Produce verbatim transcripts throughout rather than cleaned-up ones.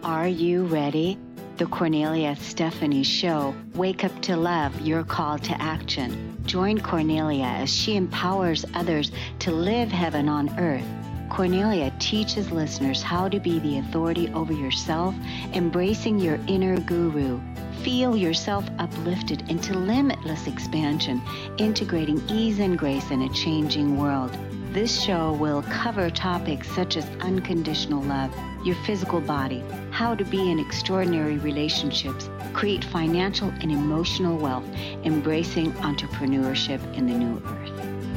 Are you ready? The Cornelia Stephanie Show. Wake up to love, your call to action. Join Cornelia as she empowers others to live heaven on earth. Cornelia teaches listeners how to be the authority over yourself, embracing your inner guru. Feel yourself uplifted into limitless expansion, integrating ease and grace in a changing world. This show will cover topics such as unconditional love, your physical body, how to be in extraordinary relationships, create financial and emotional wealth, embracing entrepreneurship in the new earth.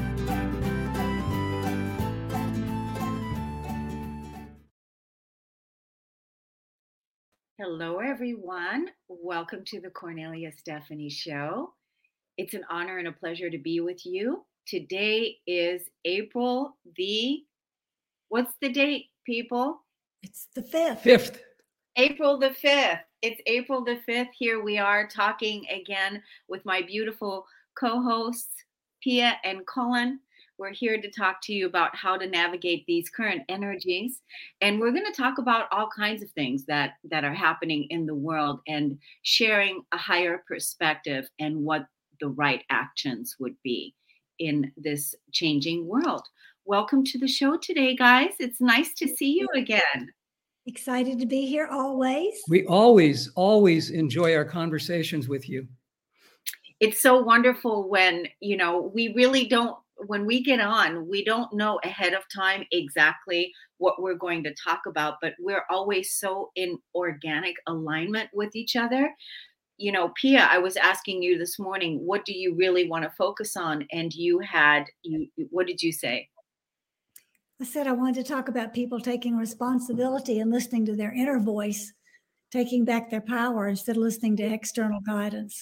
Hello, everyone. Welcome to the Cornelia Stephanie Show. It's an honor and a pleasure to be with you. Today is April the, what's the date, people? It's the fifth. Fifth. April the fifth. It's April the fifth. Here we are talking again with my beautiful co-hosts, Pia and Colin. We're here to talk to you about how to navigate these current energies. And we're going to talk about all kinds of things that, that are happening in the world and sharing a higher perspective and what the right actions would be in this changing world. Welcome to the show today, guys. It's nice to see you again. Excited to be here always. We always, always enjoy our conversations with you. It's so wonderful when, you know, we really don't, when we get on, we don't know ahead of time exactly what we're going to talk about, but we're always so in organic alignment with each other. You know, Pia, I was asking you this morning, what do you really want to focus on? And you had, you, what did you say? I said I wanted to talk about people taking responsibility and listening to their inner voice, taking back their power instead of listening to external guidance.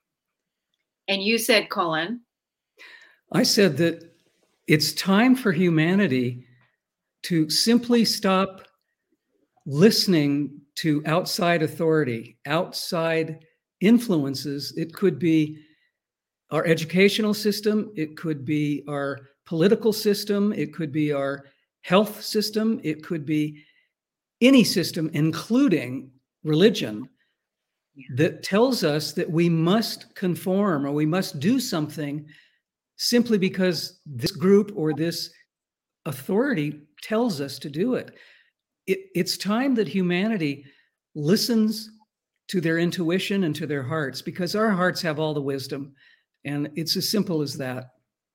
And you said, Colin? I said that it's time for humanity to simply stop listening to outside authority, outside influences. It could be our educational system. It could be our political system. It could be our health system. It could be any system, including religion, that tells us that we must conform or we must do something simply because this group or this authority tells us to do it. it. It's time that humanity listens to their intuition and to their hearts, because our hearts have all the wisdom. And it's as simple as that.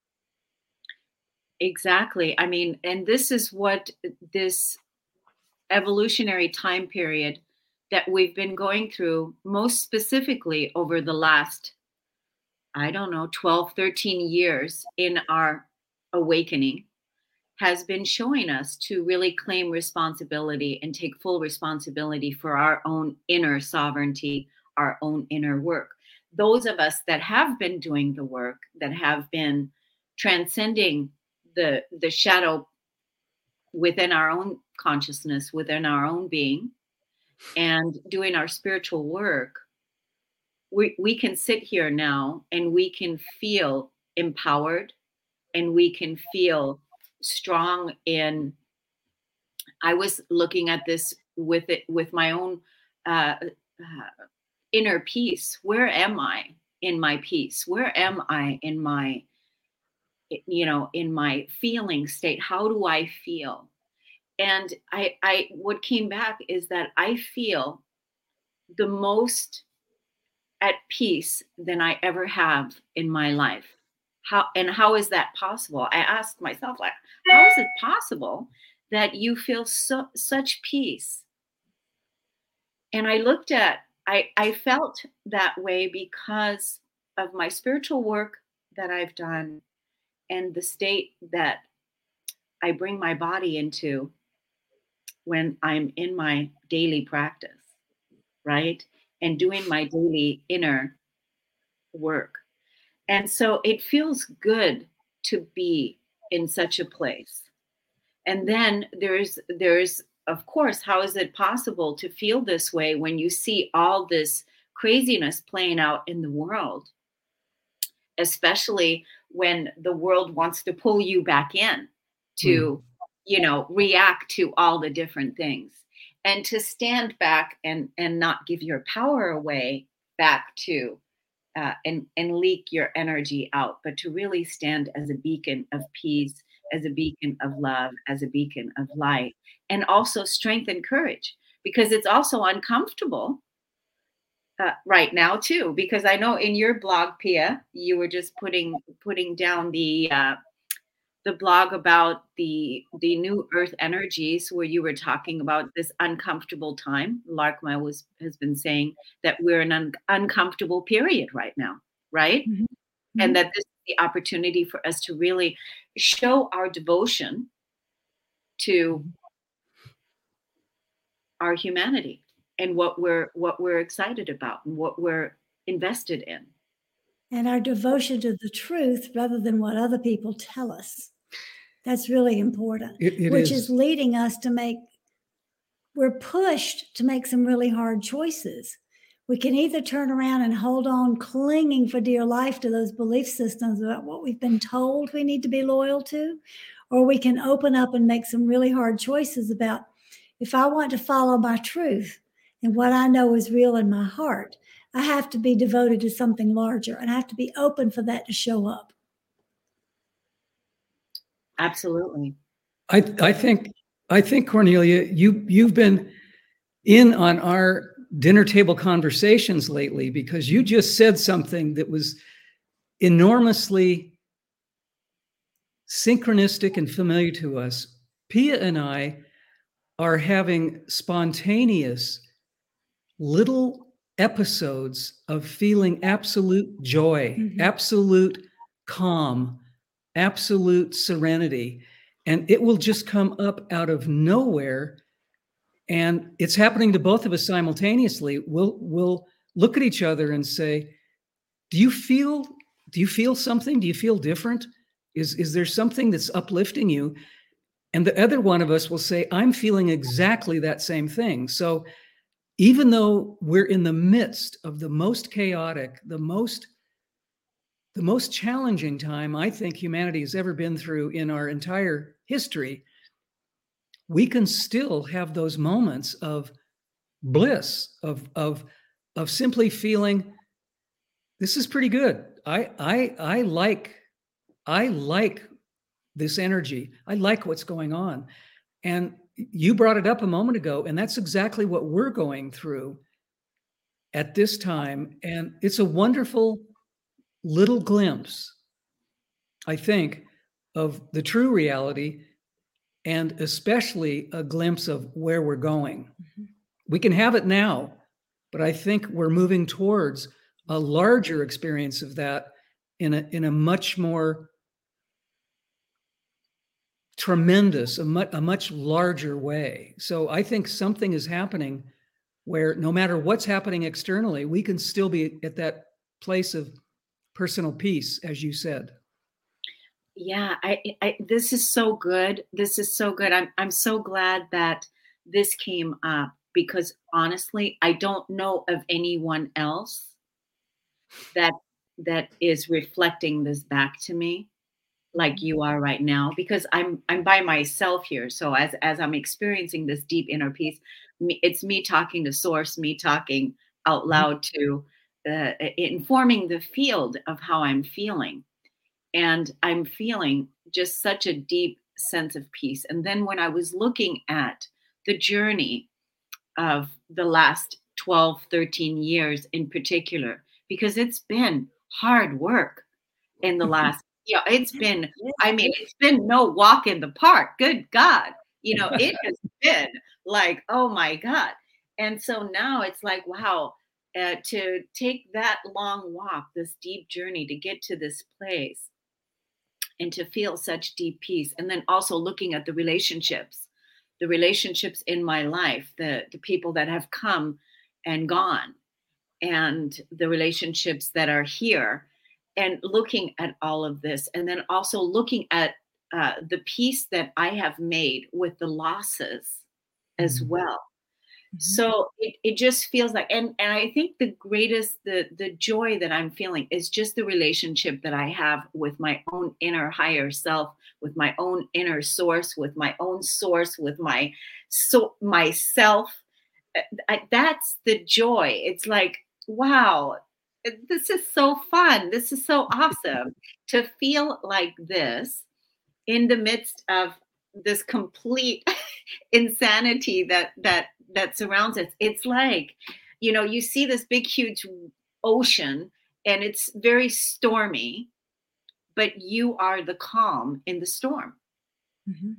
Exactly. I mean, and this is what this evolutionary time period that we've been going through, most specifically over the last, I don't know, twelve, thirteen years in our awakening, has been showing us to really claim responsibility and take full responsibility for our own inner sovereignty, our own inner work. Those of us that have been doing the work, that have been transcending the, the shadow within our own consciousness, within our own being, and doing our spiritual work, we, we can sit here now and we can feel empowered and we can feel strong in, I was looking at this with it, with my own uh, uh, inner peace. Where am I in my peace? Where am I in my, you know, in my feeling state? How do I feel? And I, I, what came back is that I feel the most at peace than I ever have in my life. How, and how is that possible? I asked myself, like, how is it possible that you feel so, such peace? And I looked at, I, I felt that way because of my spiritual work that I've done and the state that I bring my body into when I'm in my daily practice, right? And doing my daily inner work. And so it feels good to be in such a place. And then there's, there's, of course, how is it possible to feel this way when you see all this craziness playing out in the world, especially when the world wants to pull you back in to, mm. you know, react to all the different things. and to stand back and and not give your power away back to uh, and and leak your energy out, but to really stand as a beacon of peace, as a beacon of love, as a beacon of light, and also strength and courage, because it's also uncomfortable uh, right now too. Because I know in your blog, Pia, you were just putting putting down the uh, the blog about the the new earth energies, where you were talking about this uncomfortable time. Larkma was has been saying that we're in an un- uncomfortable period right now, right? Mhm. And Mhm. that this is the opportunity for us to really show our devotion to our humanity and what we're what we're excited about and what we're invested in. And our devotion to the truth rather than what other people tell us. That's really important, It, it which is. is leading us to make, we're pushed to make some really hard choices. We can either turn around and hold on, clinging for dear life to those belief systems about what we've been told we need to be loyal to, or we can open up and make some really hard choices about, if I want to follow my truth and what I know is real in my heart, I have to be devoted to something larger, and I have to be open for that to show up. Absolutely. I, I think, I think Cornelia, you you've been in on our dinner table conversations lately, because you just said something that was enormously synchronistic and familiar to us. Pia and I are having spontaneous little episodes of feeling absolute joy, Mhm. absolute calm, absolute serenity. And it will just come up out of nowhere. And it's happening to both of us simultaneously. We'll we'll look at each other and say, do you feel do you feel something? Do you feel different? Is is there something that's uplifting you? And the other one of us will say, I'm feeling exactly that same thing. So even though we're in the midst of the most chaotic, the most the most challenging time I think humanity has ever been through in our entire history, we can still have those moments of bliss, of of of simply feeling this is pretty good. I I I like I like this energy. I like what's going on. And you brought it up a moment ago, and that's exactly what we're going through at this time. And it's a wonderful little glimpse, I think, of the true reality, and especially a glimpse of where we're going. Mhm. We can have it now, but I think we're moving towards a larger experience of that in a, in a much more tremendous, a much, a much larger way. So I think something is happening where no matter what's happening externally, we can still be at that place of personal peace, as you said. Yeah, I, I this is so good. This is so good. I'm I'm so glad that this came up, because honestly, I don't know of anyone else that that is reflecting this back to me like you are right now, because I'm I'm by myself here. So as as I'm experiencing this deep inner peace, me, it's me talking to source, me talking out Mhm. loud to uh, informing the field of how I'm feeling. And I'm feeling just such a deep sense of peace. And then when I was looking at the journey of the last twelve, thirteen years in particular, because it's been hard work in the last, yeah, it's been, I mean, it's been no walk in the park. Good God. You know, it has been like, oh my God. And so now it's like, wow, uh, to take that long walk, this deep journey to get to this place and to feel such deep peace. And then also looking at the relationships, the relationships in my life, the, the people that have come and gone, and the relationships that are here, and looking at all of this. And then also looking at uh, the peace that I have made with the losses as Mhm. well. So it, it just feels like, and, and I think the greatest, the, the joy that I'm feeling is just the relationship that I have with my own inner higher self, with my own inner source, with my own source, with my, so myself. I, that's the joy. It's like, wow, this is so fun. This is so awesome to feel like this in the midst of this complete insanity that that that surrounds us. It's like, you know, you see this big huge ocean and it's very stormy, but you are the calm in the storm. Mm-hmm.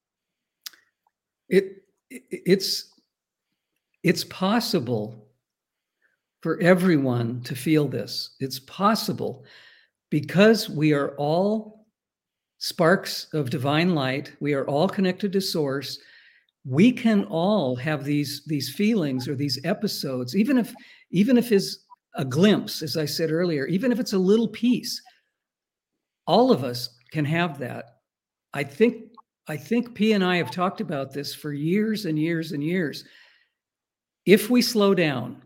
It, it it's it's possible for everyone to feel this. It's possible because we are all sparks of divine light. We are all connected to source. We can all have these these feelings or these episodes, even if even if it's a glimpse, as I said earlier, even if it's a little piece. All of us can have that. I think I think P and I have talked about this for years and years and years. If we slow down,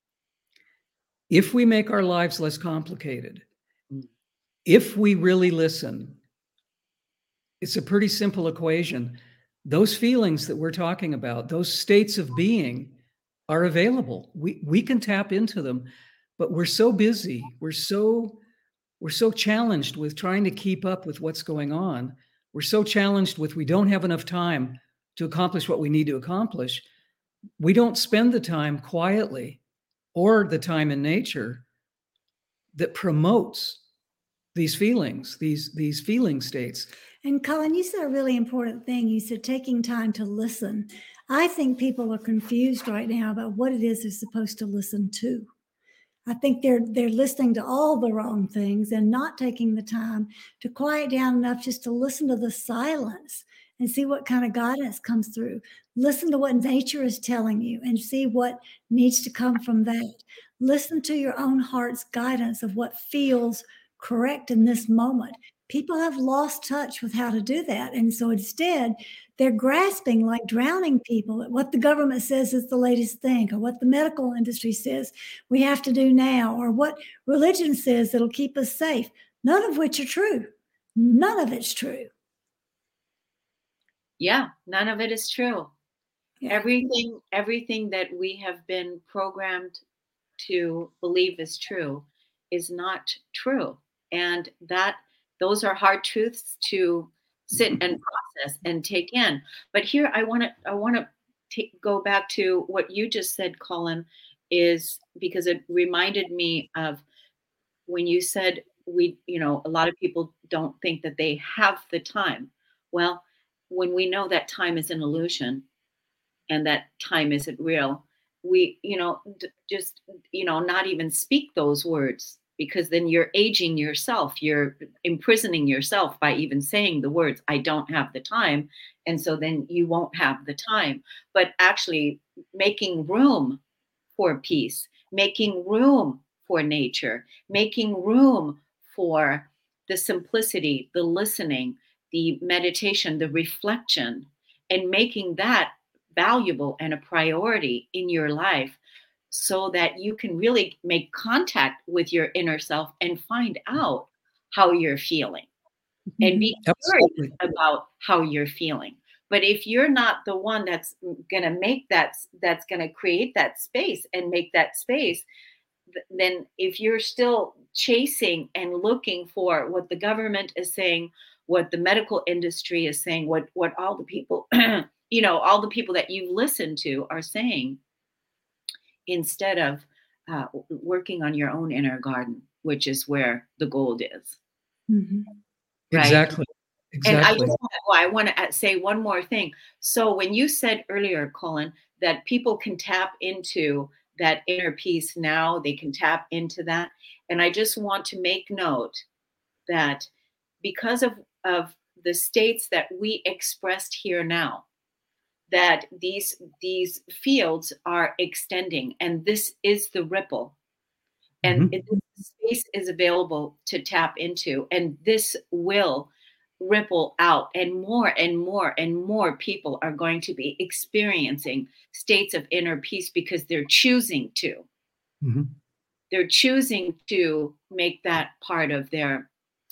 if we make our lives less complicated, if we really listen, it's a pretty simple equation. Those feelings that we're talking about, those states of being are available. We we can tap into them, but we're so busy. We're so we're so challenged with trying to keep up with what's going on. We're so challenged with we don't have enough time to accomplish what we need to accomplish. We don't spend the time quietly or the time in nature that promotes these feelings, these these feeling states. And Colin, you said a really important thing. You said taking time to listen. I think people are confused right now about what it is they're supposed to listen to. I think they're they're listening to all the wrong things and not taking the time to quiet down enough just to listen to the silence and see what kind of guidance comes through. Listen to what nature is telling you and see what needs to come from that. Listen to your own heart's guidance of what feels correct in this moment. People have lost touch with how to do that. And so instead, they're grasping like drowning people at what the government says is the latest thing, or what the medical industry says we have to do now, or what religion says that'll keep us safe, none of which are true. None of it's true. Yeah, none of it is true. Yeah. Everything, everything that we have been programmed to believe is true is not true. And that those are hard truths to sit and process and take in. But here I want to I want to go back to what you just said, Colin, is because it reminded me of when you said we, you know, a lot of people don't think that they have the time. Well, when we know that time is an illusion and that time isn't real, we, you know, d- just, you know, not even speak those words, because then you're aging yourself. You're imprisoning yourself by even saying the words, I don't have the time. And so then you won't have the time. But actually making room for peace, making room for nature, making room for the simplicity, the listening, the meditation, the reflection, and making that valuable and a priority in your life, so that you can really make contact with your inner self and find out how you're feeling and be curious about how you're feeling. But if you're not the one that's going to make that, that's going to create that space and make that space, then if you're still chasing and looking for what the government is saying, what the medical industry is saying, what, what all the people, you know, all the people that you listen to are saying, instead of uh, working on your own inner garden, which is where the gold is. Mm-hmm. Right? Exactly. Exactly. And I just want to, well, I want to say one more thing. So when you said earlier, Colin, that people can tap into that inner peace now, they can tap into that. And I just want to make note that because of, of the states that we expressed here now, that these these fields are extending, and this is the ripple, and mm-hmm. it, space is available to tap into, and this will ripple out, and more and more and more people are going to be experiencing states of inner peace because they're choosing to. Mm-hmm. They're choosing to make that part of their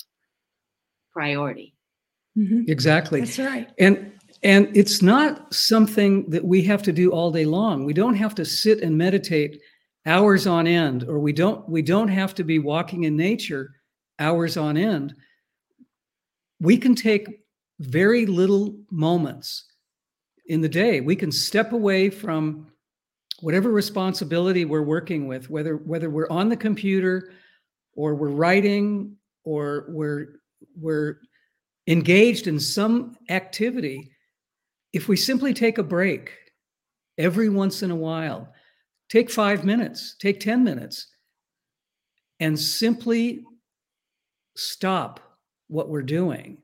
priority. Mhm. Exactly. That's right. And and it's not something that we have to do all day long. We don't have to sit and meditate hours on end, or we don't we don't have to be walking in nature hours on end. We can take very little moments in the day. We can step away from whatever responsibility we're working with, whether whether we're on the computer or we're writing or we're we're engaged in some activity. If we simply take a break every once in a while, take five minutes, take ten minutes, and simply stop what we're doing,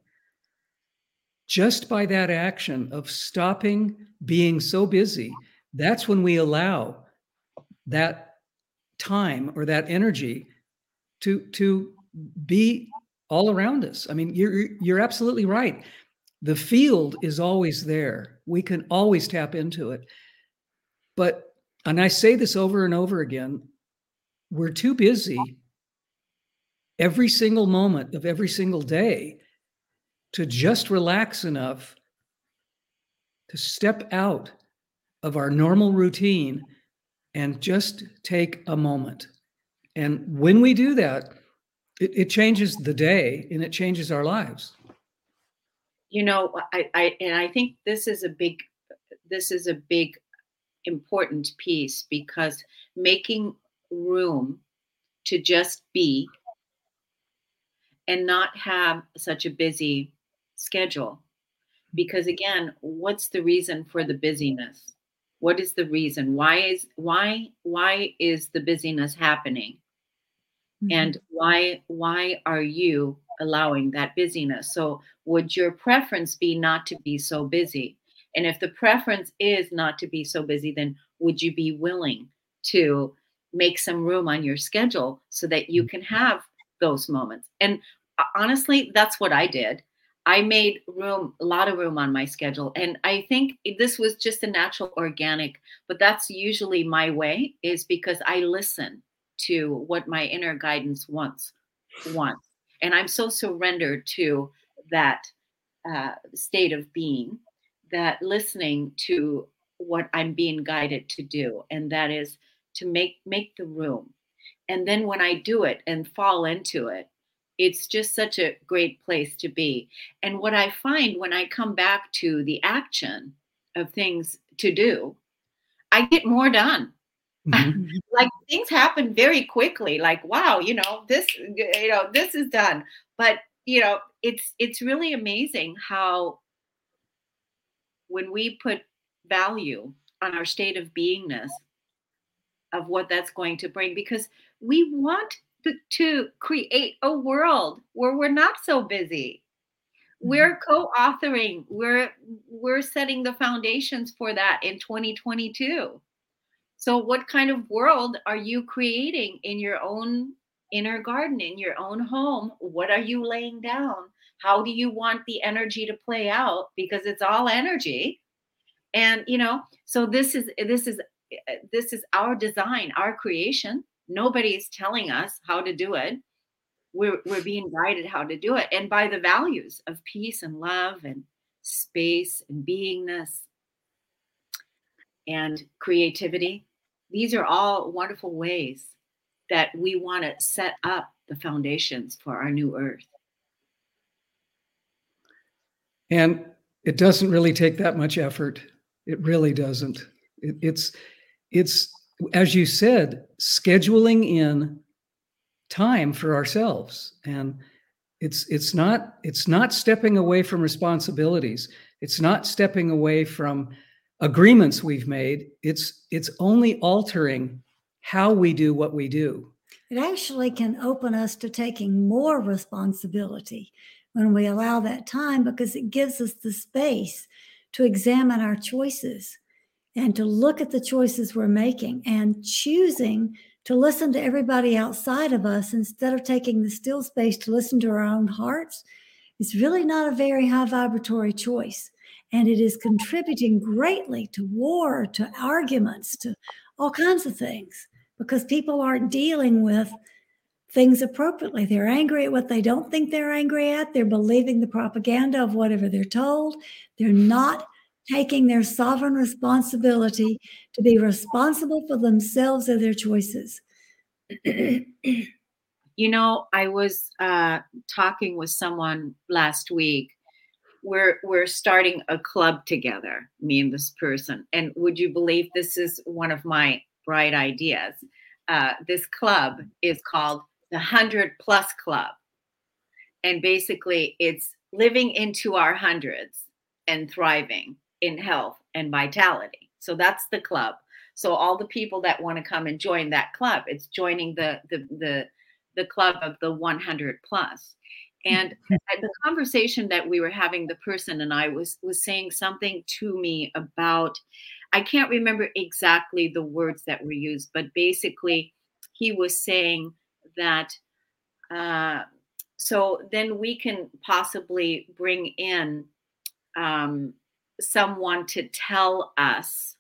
just by that action of stopping being so busy, that's when we allow that time or that energy to, to be all around us. I mean, you're, you're absolutely right. The field is always there. We can always tap into it. But, and I say this over and over again, we're too busy every single moment of every single day to just relax enough to step out of our normal routine and just take a moment. And when we do that, it, it changes the day and it changes our lives. You know, I, I and I think this is a big, this is a big, important piece, because making room to just be and not have such a busy schedule. Because again, what's the reason for the busyness? What is the reason? Why is why why is the busyness happening? Mhm. And why why are you allowing that busyness? So would your preference be not to be so busy? And if the preference is not to be so busy, then would you be willing to make some room on your schedule so that you can have those moments? And uh, honestly, that's what I did. I made room, a lot of room on my schedule. And I think this was just a natural, organic, but that's usually my way, is because I listen to what my inner guidance wants, wants. And I'm so surrendered to that uh, state of being, that listening to what I'm being guided to do, and that is to make make the room. And then when I do it and fall into it, it's just such a great place to be. And what I find when I come back to the action of things to do, I get more done. Mhm. Like things happen very quickly. Like, wow, you know, this, you know, this is done. But, you know, it's it's really amazing how when we put value on our state of beingness, of what that's going to bring, because we want to, to create a world where we're not so busy. We're co-authoring, we're we're setting the foundations for that in twenty twenty-two. So what kind of world are you creating in your own inner garden, in your own home? What are you laying down? How do you want the energy to play out? Because it's all energy. And you know, so this is this is this is our design, our creation. Nobody's telling us how to do it. We're we're being guided how to do it, and by the values of peace and love and space and beingness and creativity. These are all wonderful ways that we want to set up the foundations for our new earth. And it doesn't really take that much effort. It really doesn't. It, it's, it's, as you said, scheduling in time for ourselves. And it's, it's not, it's not stepping away from responsibilities. It's not stepping away from agreements we've made. It's, it's only altering how we do what we do. It actually can open us to taking more responsibility when we allow that time, because it gives us the space to examine our choices and to look at the choices we're making and choosing to listen to everybody outside of us instead of taking the still space to listen to our own hearts It's really not a very high vibratory choice. And it is contributing greatly to war, to arguments, to all kinds of things, because people aren't dealing with things appropriately. They're angry at what they don't think they're angry at. They're believing the propaganda of whatever they're told. They're not taking their sovereign responsibility to be responsible for themselves and their choices. You know, I was uh, talking with someone last week. We're we're starting a club together, me and this person. And would you believe this is one of my bright ideas? Uh, this club is called the Hundred Plus Club, and basically, it's living into our hundreds and thriving in health and vitality. So that's the club. So all the people that want to come and join that club, it's joining the the the the club of the one hundred plus. And the conversation that we were having, the person and I was was saying something to me about, I can't remember exactly the words that were used, but basically he was saying that uh, so then we can possibly bring in um, someone to tell us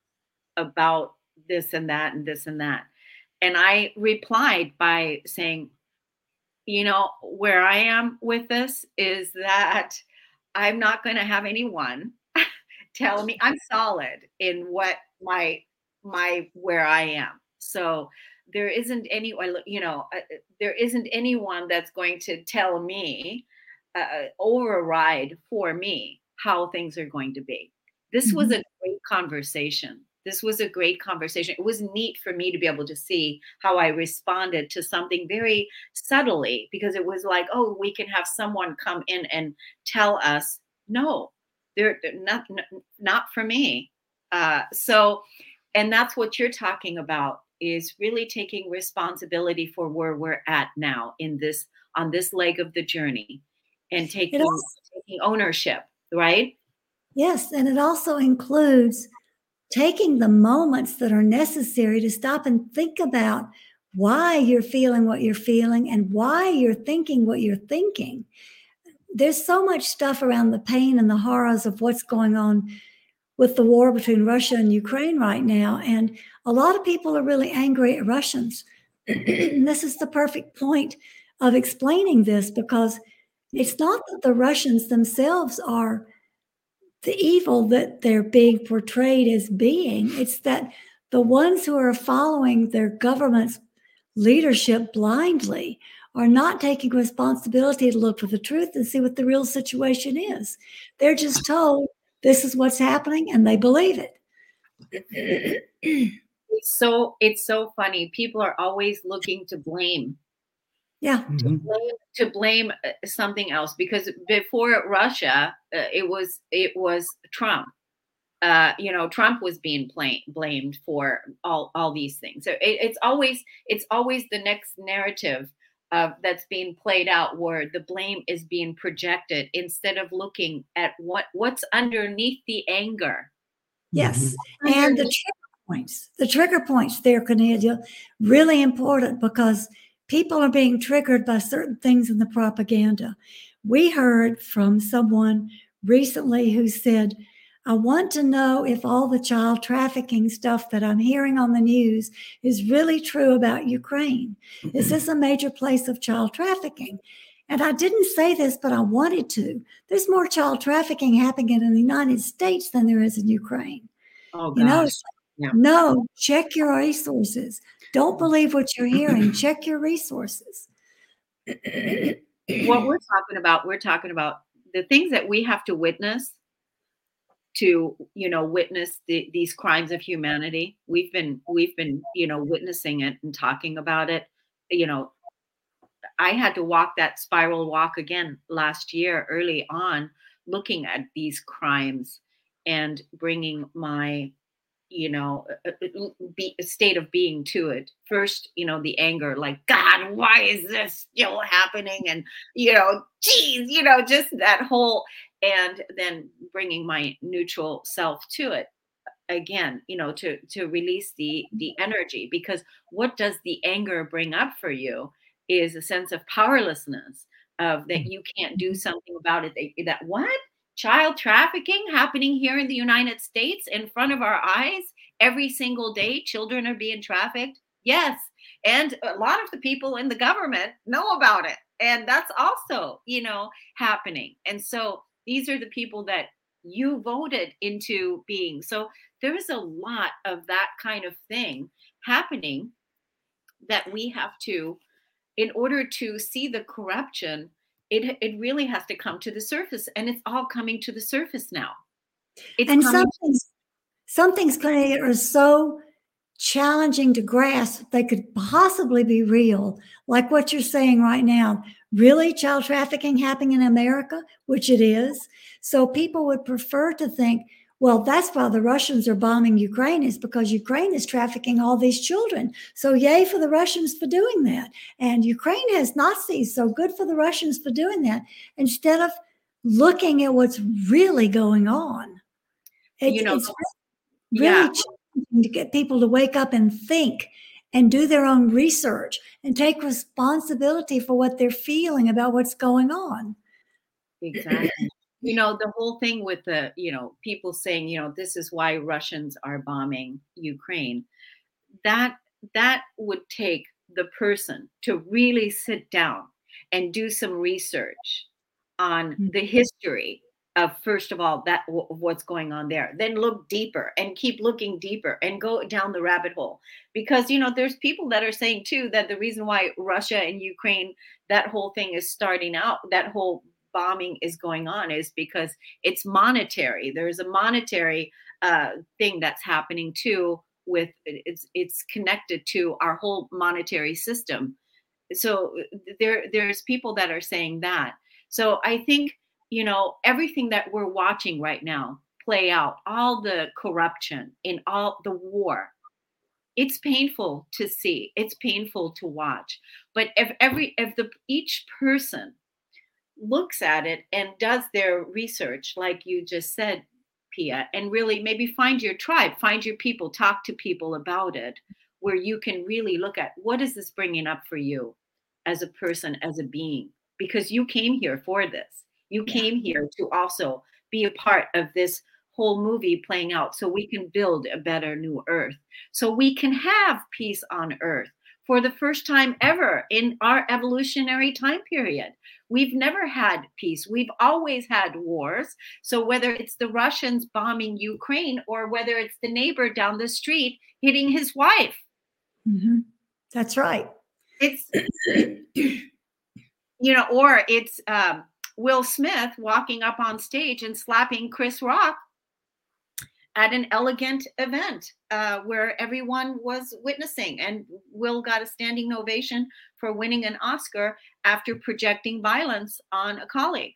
about this and that and this and that. And I replied by saying, you know, where I am with this is that I'm not going to have anyone tell me. I'm solid in what my my where I am. So there isn't any, you know, uh, there isn't anyone that's going to tell me, uh, override for me how things are going to be. This was Mhm. a great conversation. This was a great conversation. It was neat for me to be able to see how I responded to something very subtly, because it was like, oh, we can have someone come in and tell us, no, they're, they're not, not for me. Uh, so, and that's what you're talking about, is really taking responsibility for where we're at now in this, on this leg of the journey, and It taking, also, taking ownership, right? yes, and it also includes taking the moments that are necessary to stop and think about why you're feeling what you're feeling and why you're thinking what you're thinking. There's so much stuff around the pain and the horrors of what's going on with the war between Russia and Ukraine right now. And a lot of people are really angry at Russians. And this is the perfect point of explaining this, because it's not that the Russians themselves are the evil that they're being portrayed as being. It's that the ones who are following their government's leadership blindly are not taking responsibility to look for the truth and see what the real situation is. They're just told this is what's happening and they believe it. It's so it's so funny. People are always looking to blame, Yeah. to Mhm. blame, to blame uh, something else. Because before Russia, uh, it was it was Trump. Uh, you know, Trump was being blame, blamed for all all these things. So it, it's always it's always the next narrative uh, that's being played out, where the blame is being projected instead of looking at what what's underneath the anger. Yes. Mhm. And the Underneath. trigger points, the trigger points there, Cornelia, really important, because people are being triggered by certain things in the propaganda. We heard from someone recently who said, I want to know if all the child trafficking stuff that I'm hearing on the news is really true about Ukraine. Is this a major place of child trafficking? And I didn't say this, but I wanted to. There's more child trafficking happening in the United States than there is in Ukraine. Oh You know, gosh. it's Yeah. like, no, check your resources. Don't believe what you're hearing. Check your resources. What we're talking about, we're talking about the things that we have to witness to, you know, witness the, these crimes of humanity. We've been, we've been, you know, witnessing it and talking about it. You know, I had to walk that spiral walk again last year, early on, looking at these crimes and bringing my, you know, a, a- be, a state of being to it. First, you know, the anger, like, God, why is this still happening? And, you know, geez, you know, just that whole, and then bringing my neutral self to it again, you know, to to release the the energy. Because what does the anger bring up for you is a sense of powerlessness, of that you can't do something about it. That, that what? Child trafficking happening here in the United States in front of our eyes every single day. Children are being trafficked. Yes. And a lot of the people in the government know about it. And that's also, you know, happening. And so these are the people that you voted into being. So there is a lot of that kind of thing happening that we have to, in order to see the corruption, it it really has to come to the surface, and it's all coming to the surface now. It's and coming- something's something's going to is so challenging to grasp they could possibly be real, like what you're saying right now. Really, child trafficking happening in America, which it is. So people would prefer to think, well, that's why the Russians are bombing Ukraine, is because Ukraine is trafficking all these children. So yay for the Russians for doing that. And Ukraine has Nazis, so good for the Russians for doing that, instead of looking at what's really going on. It's, You know, it's really yeah. challenging to get people to wake up and think and do their own research and take responsibility for what they're feeling about what's going on. Exactly. You know, the whole thing with the, you know, people saying, you know, this is why Russians are bombing Ukraine. That that would take the person to really sit down and do some research on Mm. the history of, first of all, that w- what's going on there. Then look deeper and keep looking deeper and go down the rabbit hole. Because, you know, there's people that are saying too that the reason why Russia and Ukraine, that whole thing is starting out, that whole bombing is going on, is because it's monetary. There's a monetary uh, thing that's happening too. With it's it's connected to our whole monetary system. So there there's people that are saying that. So I think, you know, everything that we're watching right now play out, all the corruption in all the war, it's painful to see. It's painful to watch. But if every if the each person looks at it and does their research, like you just said, Pia, and really maybe find your tribe, find your people, talk to people about it, where you can really look at what is this bringing up for you as a person, as a being, because you came here for this. You Yeah. came here to also be a part of this whole movie playing out so we can build a better new earth, so we can have peace on earth for the first time ever in our evolutionary time period. We've never had peace. We've always had wars. So whether it's the Russians bombing Ukraine or whether it's the neighbor down the street hitting his wife, Mm-hmm. That's right. it's, you know, or it's um, Will Smith walking up on stage and slapping Chris Rock at an elegant event uh, where everyone was witnessing, and Will got a standing ovation for winning an Oscar after projecting violence on a colleague.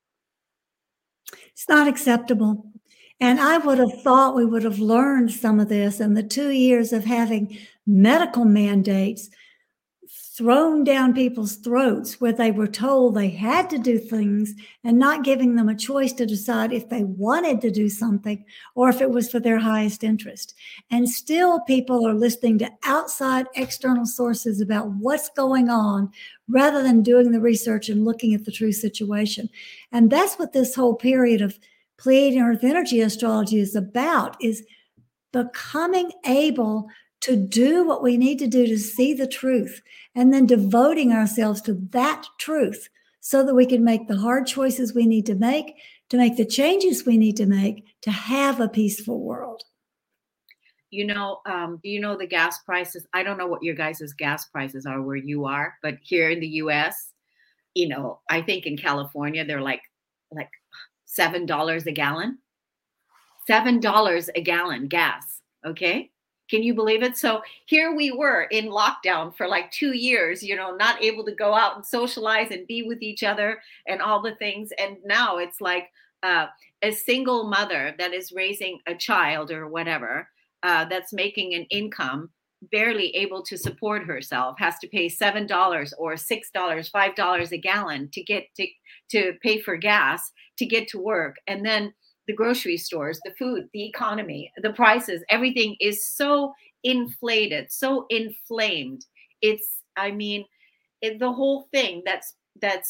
It's not acceptable. And I would have thought we would have learned some of this in the two years of having medical mandates thrown down people's throats, where they were told they had to do things and not giving them a choice to decide if they wanted to do something or if it was for their highest interest. And still people are listening to outside external sources about what's going on rather than doing the research and looking at the true situation. And that's what this whole period of Pleiadian Earth energy astrology is about, is becoming able to do what we need to do to see the truth, and then devoting ourselves to that truth so that we can make the hard choices we need to make, to make the changes we need to make to have a peaceful world. You know, um, do you know the gas prices? I don't know what your guys' gas prices are where you are, but here in the U S, you know, I think in California, they're like, like seven dollars a gallon, seven dollars a gallon gas. Okay. Can you believe it? So here we were in lockdown for like two years, you know, not able to go out and socialize and be with each other and all the things. And now it's like uh, a single mother that is raising a child or whatever, uh, that's making an income, barely able to support herself, has to pay seven dollars or six dollars, five dollars a gallon to get to, to pay for gas, to get to work. And then the grocery stores, the food, the economy, the prices, everything is so inflated, so inflamed. It's, I mean, it, the whole thing that's, that's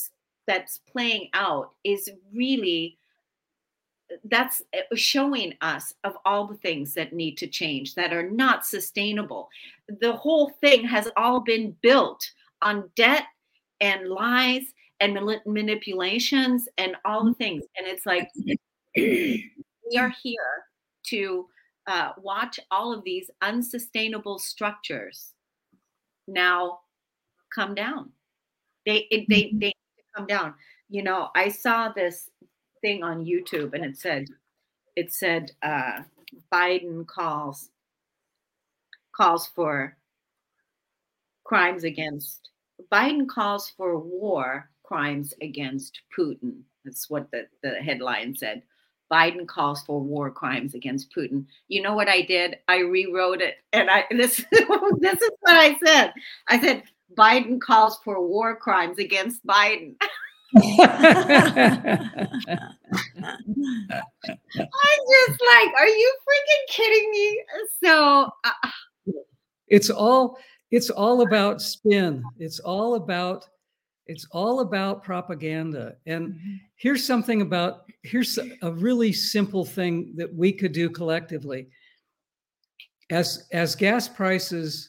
that's playing out is really, that's showing us of all the things that need to change, that are not sustainable. The whole thing has all been built on debt and lies and manipulations and all the things. And it's like, we are here to uh, watch all of these unsustainable structures now come down. They, it, they, they need to come down. You know, I saw this thing on YouTube, and it said, it said, uh, Biden calls, calls for crimes against, Biden calls for war crimes against Putin. That's what the, the headline said. Biden calls for war crimes against Putin. You know what I did? I rewrote it. And I this, this is what I said. I said, Biden calls for war crimes against Biden. I'm just like, are you freaking kidding me? So uh, it's all it's all about spin. It's all about it's all about propaganda. And here's something about here's a really simple thing that we could do collectively. As as gas prices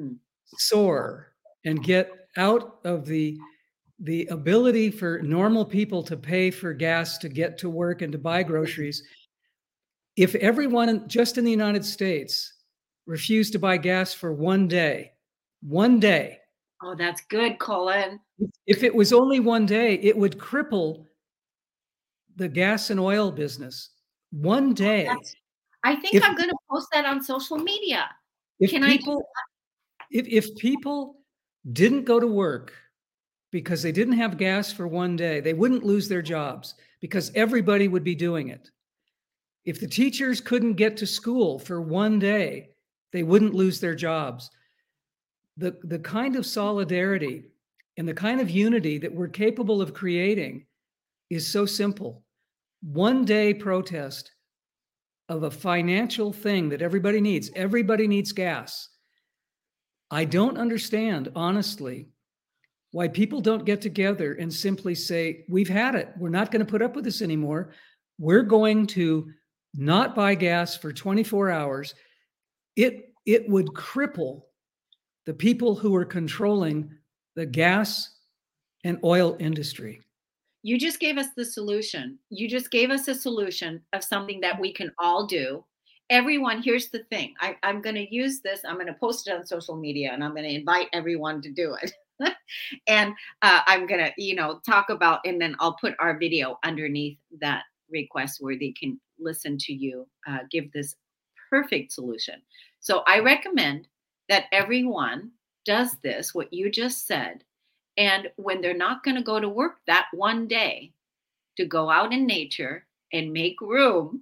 soar and get out of the the ability for normal people to pay for gas to get to work and to buy groceries, if everyone just in the United States refused to buy gas for one day, one day. Oh, that's good, Colin. If it was only one day, it would cripple the gas and oil business. One day. That's, I think if, I'm going to post that on social media. If Can people, I? If, if people didn't go to work because they didn't have gas for one day, they wouldn't lose their jobs because everybody would be doing it. If the teachers couldn't get to school for one day, they wouldn't lose their jobs. The, the kind of solidarity and the kind of unity that we're capable of creating is so simple. One day protest of a financial thing that everybody needs. Everybody needs gas. I don't understand, honestly, why people don't get together and simply say, we've had it. We're not going to put up with this anymore. We're going to not buy gas for twenty-four hours. It, it would cripple the people who are controlling the gas and oil industry. You just gave us the solution. You just gave us a solution of something that we can all do. Everyone, here's the thing. I, I'm going to use this. I'm going to post it on social media, and I'm going to invite everyone to do it. and uh, I'm going to, you know, talk about, and then I'll put our video underneath that request where they can listen to you uh, give this perfect solution. So I recommend that everyone does this, what you just said. And when they're not going to go to work that one day, to go out in nature and make room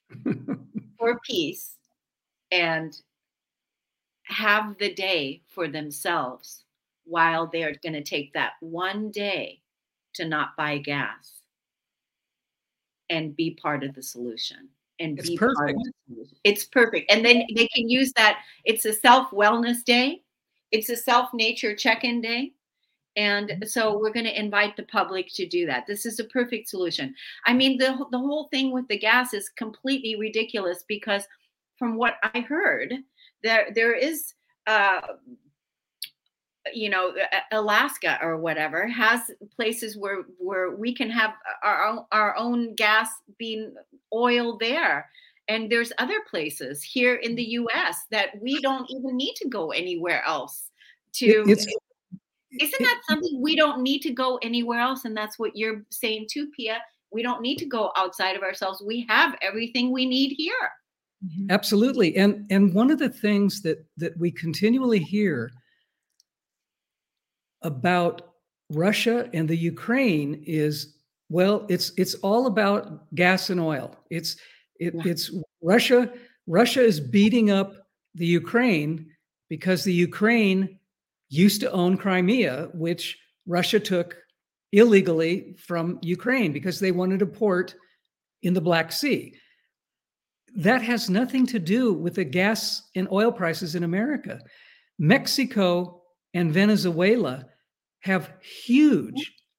for peace and have the day for themselves while they're going to take that one day to not buy gas and be part of the solution. And it's be perfect. Part of the solution. It's perfect. And then they can use that. It's a self-wellness day. It's a self-nature check-in day. And so we're going to invite the public to do that. This is a perfect solution. I mean, the, the whole thing with the gas is completely ridiculous because from what I heard, there there is, uh, you know, Alaska or whatever has places where, where we can have our own, our own gas being oil there. And there's other places here in the U S that we don't even need to go anywhere else to. It's, Isn't that something? We don't need to go anywhere else. And that's what you're saying too, Pia. We don't need to go outside of ourselves. We have everything we need here. Absolutely. And and one of the things that that we continually hear about Russia and the Ukraine is, well, it's it's all about gas and oil. It's it, yeah. it's Russia. Russia is beating up the Ukraine because the Ukraine used to own Crimea, which Russia took illegally from Ukraine because they wanted a port in the Black Sea. That has nothing to do with the gas and oil prices in America. Mexico and Venezuela have huge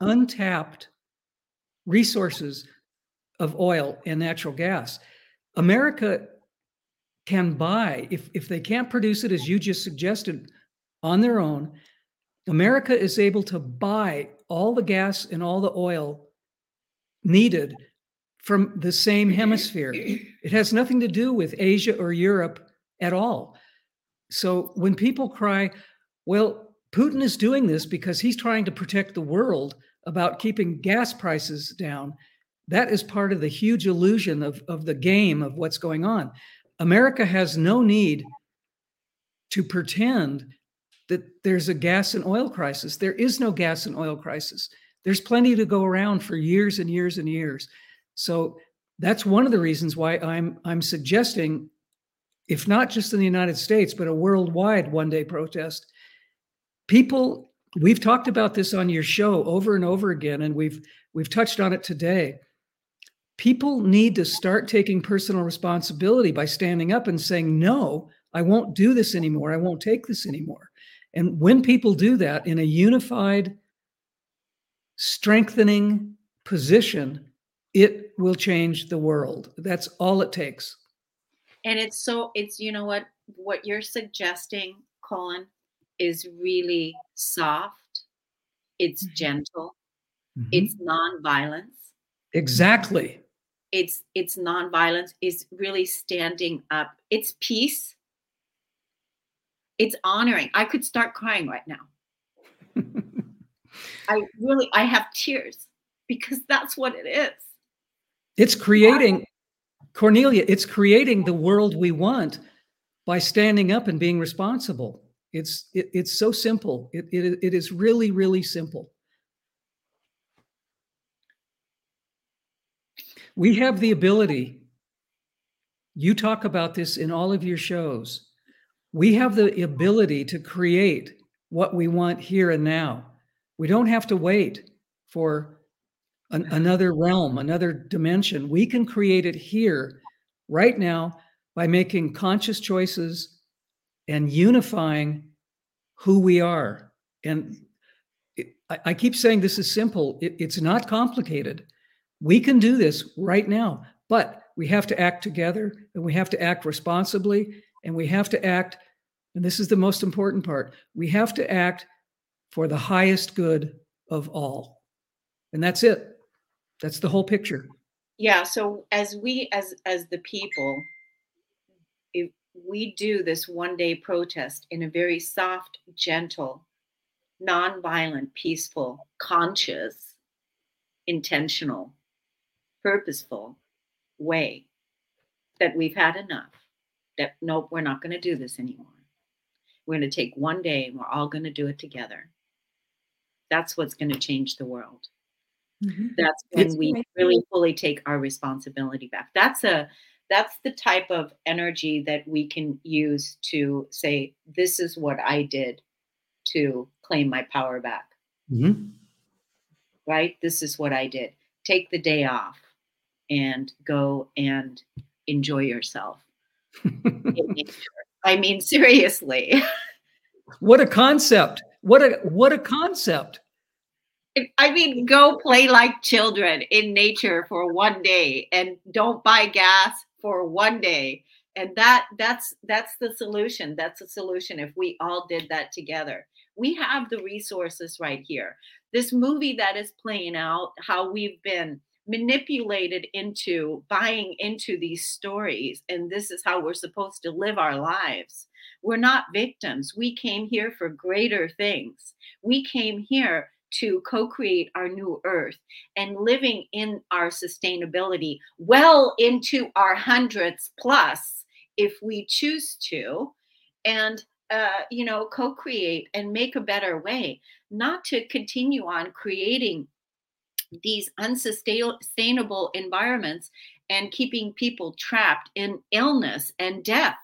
untapped resources of oil and natural gas. America can buy, if, if they can't produce it, as you just suggested, on their own, America is able to buy all the gas and all the oil needed from the same hemisphere. It has nothing to do with Asia or Europe at all. So when people cry, well, Putin is doing this because he's trying to protect the world about keeping gas prices down, that is part of the huge illusion of, of the game of what's going on. America has no need to pretend that there's a gas and oil crisis. There is no gas and oil crisis. There's plenty to go around for years and years and years. So that's one of the reasons why I'm I'm suggesting, if not just in the United States, but a worldwide one-day protest. People, we've talked about this on your show over and over again, and we've we've touched on it today. People need to start taking personal responsibility by standing up and saying, no, I won't do this anymore. I won't take this anymore. And when people do that in a unified, strengthening position, it will change the world. That's all it takes. And it's so, it's, you know what, what you're suggesting, Colin, is really soft. It's gentle. Mm-hmm. It's nonviolence. Exactly. It's, it's nonviolence. It's really standing up. It's peace. It's honoring. I could start crying right now. I really, I have tears because that's what it is. It's creating, Cornelia, it's creating the world we want by standing up and being responsible. It's, it, it's so simple. It, it, it is really, really simple. We have the ability, you talk about this in all of your shows, we have the ability to create what we want here and now. We don't have to wait for an, another realm, another dimension. We can create it here, right now, by making conscious choices and unifying who we are. And it, I, I keep saying this is simple. It, it's not complicated. We can do this right now, but we have to act together, and we have to act responsibly, and we have to act, and this is the most important part, we have to act for the highest good of all. And that's it. That's the whole picture. Yeah. So as we, as, as the people, if we do this one day protest in a very soft, gentle, nonviolent, peaceful, conscious, intentional, purposeful way, that we've had enough, that nope, we're not going to do this anymore. We're going to take one day and we're all going to do it together. That's what's going to change the world. Mm-hmm. That's when it's we great. really fully take our responsibility back. That's a that's the type of energy that we can use to say, this is what I did to claim my power back. Mm-hmm. Right? This is what I did. Take the day off and go and enjoy yourself. I mean, seriously. What a concept. What a what a concept. I mean, go play like children in nature for one day and don't buy gas for one day. And that that's that's the solution. That's the solution if we all did that together. We have the resources right here. This movie that is playing out, how we've been manipulated into buying into these stories, and this is how we're supposed to live our lives. We're not victims. We came here for greater things. We came here to co-create our new earth and living in our sustainability well into our hundreds plus, if we choose to, and uh, you know, co-create and make a better way, not to continue on creating these unsustainable environments and keeping people trapped in illness and death.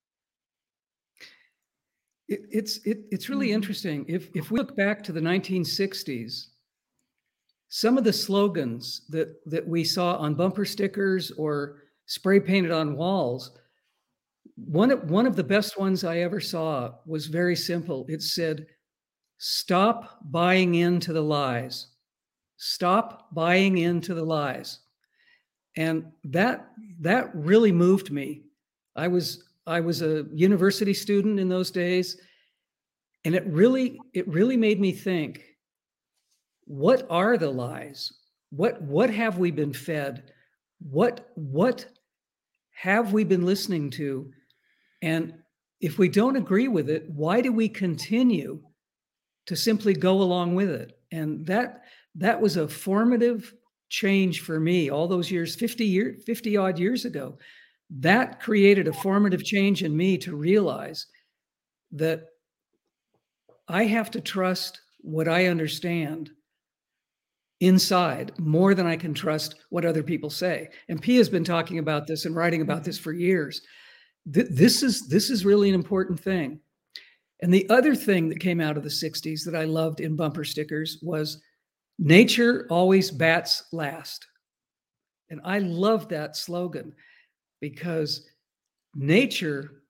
It, it's it, it's really interesting. If if we look back to the nineteen sixties, some of the slogans that that we saw on bumper stickers or spray painted on walls, one of, one of the best ones I ever saw was very simple. It said, "Stop buying into the lies." Stop buying into the lies. And that that really moved me. I was I was a university student in those days, and it really it really made me think, what are the lies? What what have we been fed? What what have we been listening to? And if we don't agree with it, why do we continue to simply go along with it? And that that was a formative change for me all those years, fifty year, fifty odd years ago. That created a formative change in me to realize that I have to trust what I understand inside more than I can trust what other people say. And Pia has been talking about this and writing about this for years. Th- this is this is really an important thing. And the other thing that came out of the sixties that I loved in bumper stickers was nature always bats last. And I love that slogan because nature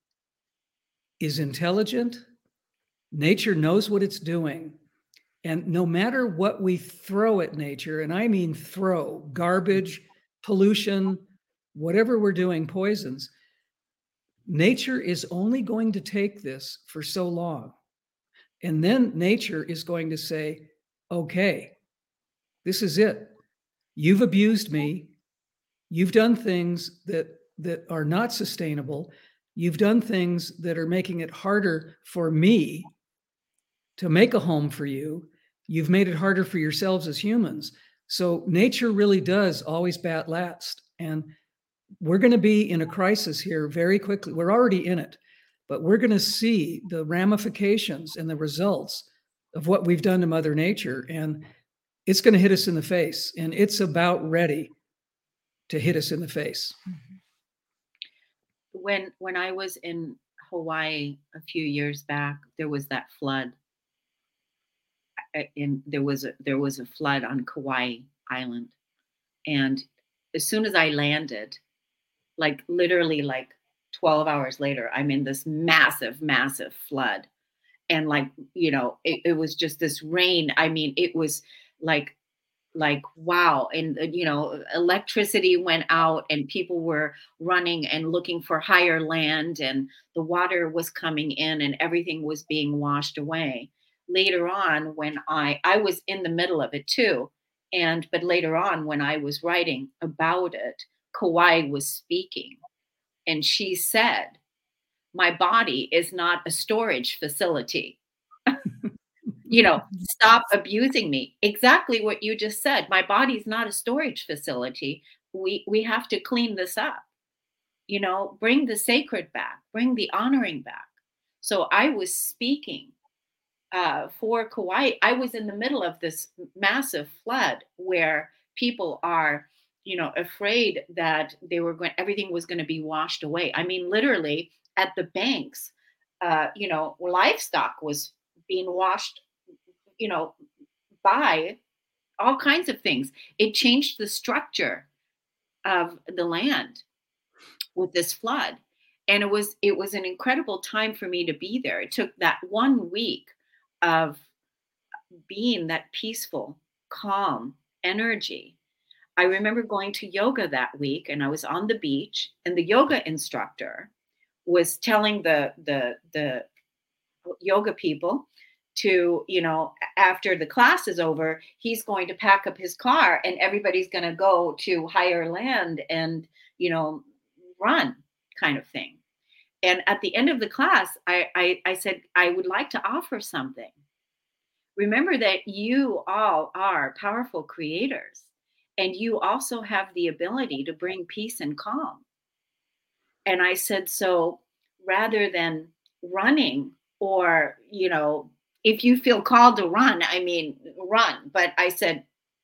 is intelligent. Nature knows what it's doing. And no matter what we throw at nature, and I mean throw, garbage, pollution, whatever we're doing, poisons, nature is only going to take this for so long. And then nature is going to say, okay, this is it. You've abused me. You've done things that, that are not sustainable. You've done things that are making it harder for me to make a home for you. You've made it harder for yourselves as humans. So nature really does always bat last. And we're going to be in a crisis here very quickly. We're already in it, but we're going to see the ramifications and the results of what we've done to Mother Nature. And it's going to hit us in the face. And it's about ready to hit us in the face. When when I was in Hawaii a few years back, there was that flood. And there was a, there was a flood on Kauai Island. And as soon as I landed, like literally like twelve hours later, I'm in this massive, massive flood. And like, you know, it, it was just this rain. I mean, it was like, like, wow. And, uh, you know, electricity went out and people were running and looking for higher land, and the water was coming in and everything was being washed away. Later on, when I, I was in the middle of it too. And, but later on, when I was writing about it, Kauai was speaking, and she said, my body is not a storage facility. You know, stop abusing me. Exactly what you just said. My body's not a storage facility. We, we have to clean this up, you know, bring the sacred back, bring the honoring back. So I was speaking uh, for Kauai. I was in the middle of this massive flood where people are, you know, afraid that they were going, everything was going to be washed away. I mean, literally at the banks, uh, you know, livestock was being washed, you know, by all kinds of things. It changed the structure of the land with this flood. And it was, it was an incredible time for me to be there. It took that one week of being that peaceful, calm energy. I remember going to yoga that week, and I was on the beach, and the yoga instructor was telling the, the, the yoga people to, you know, after the class is over, he's going to pack up his car and everybody's going to go to higher land and, you know, run, kind of thing. And at the end of the class, I, I, I said, I would like to offer something. Remember that you all are powerful creators, and you also have the ability to bring peace and calm. And I said, so rather than running, or, you know, if you feel called to run, I mean, run. But I said,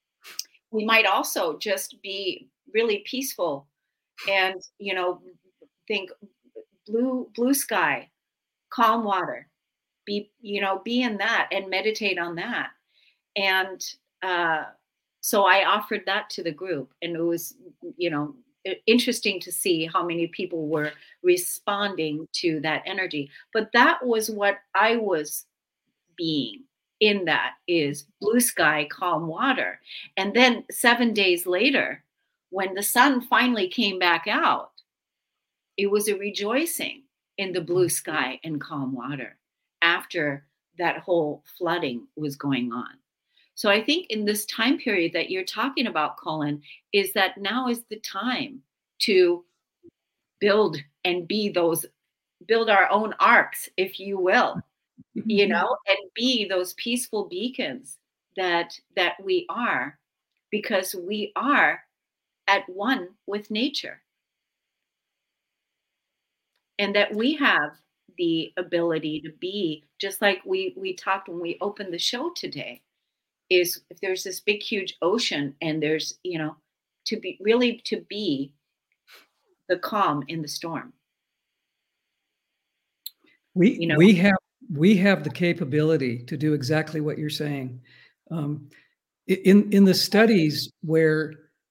we might also just be really peaceful and, you know, think blue, blue sky, calm water, be, you know, be in that and meditate on that. And uh, so I offered that to the group, and it was, you know, interesting to see how many people were responding to that energy. But that was what I was being. in that is blue sky, calm water. And then seven days later, when the sun finally came back out, it was a rejoicing in the blue sky and calm water after that whole flooding was going on. So I think in this time period that you're talking about, Colin, is that now is the time to build and be those, build our own arcs, if you will, you know, and be those peaceful beacons that that we are, because we are at one with nature. And that we have the ability to be, just like we we talked when we opened the show today, is if there's this big huge ocean and there's, you know, to be really to be the calm in the storm. We You know, we have we have the capability to do exactly what you're saying. Um, i- in in the studies where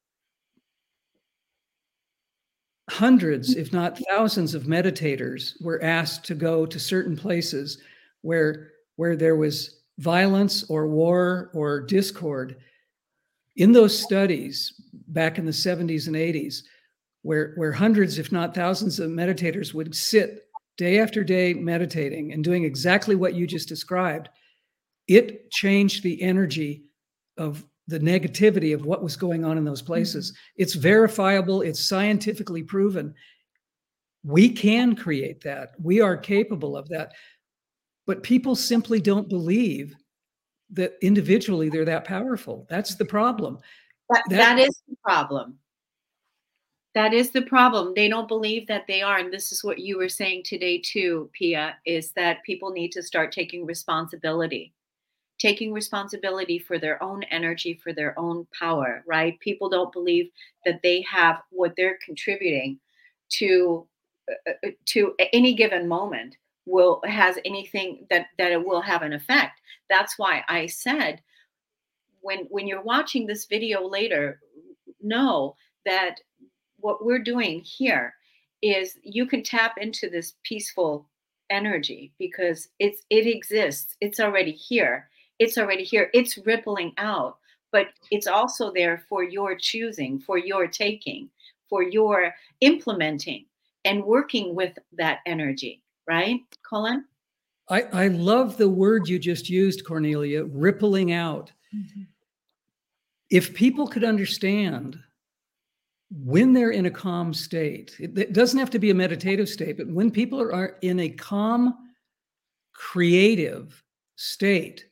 hundreds, if not thousands, of meditators were asked to go to certain places where where there was violence or war or discord. In those studies back in the seventies and eighties, where where hundreds, if not thousands, of meditators would sit day after day meditating and doing exactly what you just described, it changed the energy of the negativity of what was going on in those places. Mm-hmm. It's verifiable, it's scientifically proven. We can create that. We are capable of that. But people simply don't believe that individually they're that powerful. That's the problem. that, that, that is the problem. That is the problem. They don't believe that they are. And this is what you were saying today too, Pia, is that people need to start taking responsibility. Taking responsibility for their own energy, for their own power, right? People don't believe that they have what they're contributing to uh, to any given moment will has anything that that it will have an effect. That's why I said when when you're watching this video later, know that what we're doing here is you can tap into this peaceful energy because it's it exists. It's already here. It's already here. It's rippling out, but it's also there for your choosing, for your taking, for your implementing and working with that energy, right, Colin? I, I love the word you just used, Cornelia, rippling out. Mm-hmm. If people could understand when they're in a calm state, it, it doesn't have to be a meditative state, but when people are, are in a calm, creative state,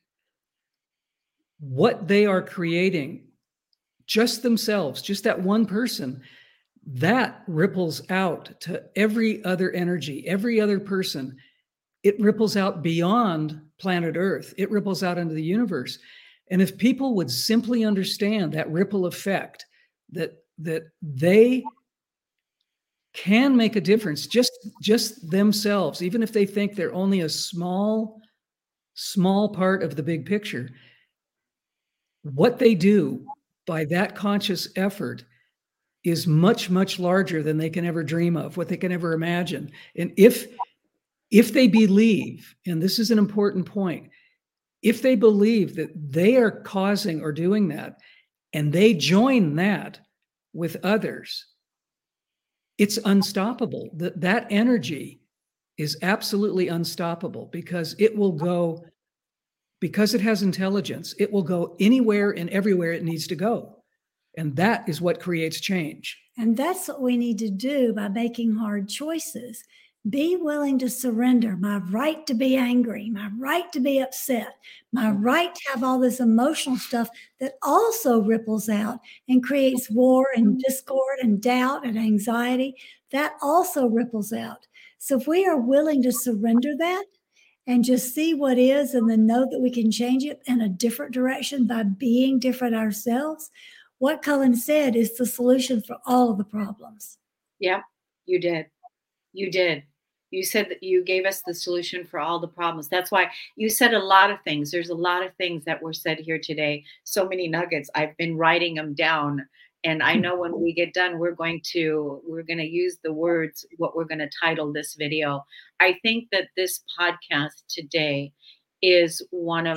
what they are creating, just themselves, just that one person, that ripples out to every other energy, every other person. It ripples out beyond planet Earth. It ripples out into the universe. And if people would simply understand that ripple effect, that that they can make a difference, just, just themselves, even if they think they're only a small, small part of the big picture, what they do by that conscious effort is much, much larger than they can ever dream of, what they can ever imagine. And if if they believe, and this is an important point, if they believe that they are causing or doing that, and they join that with others, it's unstoppable. That that energy is absolutely unstoppable because it will go, because it has intelligence, it will go anywhere and everywhere it needs to go. And that is what creates change. And that's what we need to do by making hard choices. Be willing to surrender my right to be angry, my right to be upset, my right to have all this emotional stuff that also ripples out and creates war and discord and doubt and anxiety. That also ripples out. So if we are willing to surrender that and just see what is and then know that we can change it in a different direction by being different ourselves, what Colin said is the solution for all of the problems. Yeah, you did. You did. You said that you gave us the solution for all the problems. That's why you said a lot of things. There's a lot of things that were said here today. So many nuggets. I've been writing them down. And I know when we get done, we're going to, we're going to use the words, what we're going to title this video. I think that this podcast today is one of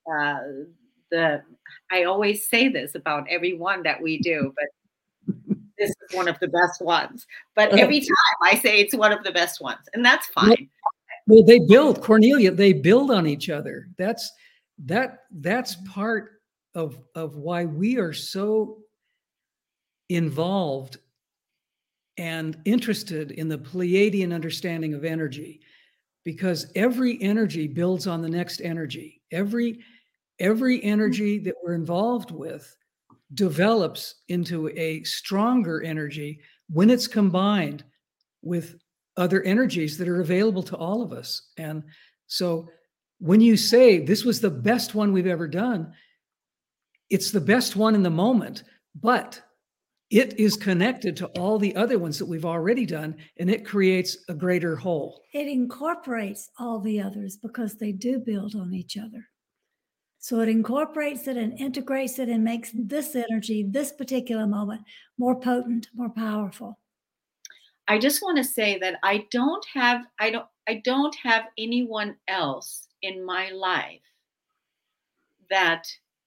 uh, the, I always say this about every one that we do, but this is one of the best ones. But every time I say it's one of the best ones, and that's fine. Well, they build, Cornelia, they build on each other. That's that that's part of of why we are so involved and interested in the Pleiadian understanding of energy, because every energy builds on the next energy. Every every energy that we're involved with develops into a stronger energy when it's combined with other energies that are available to all of us. And so when you say this was the best one we've ever done, it's the best one in the moment, but it is connected to all the other ones that we've already done, and it creates a greater whole. It incorporates all the others because they do build on each other. So it incorporates it and integrates it and makes this energy, this particular moment, more potent, more powerful. I just want to say that I don't have, I don't, I don't have anyone else in my life that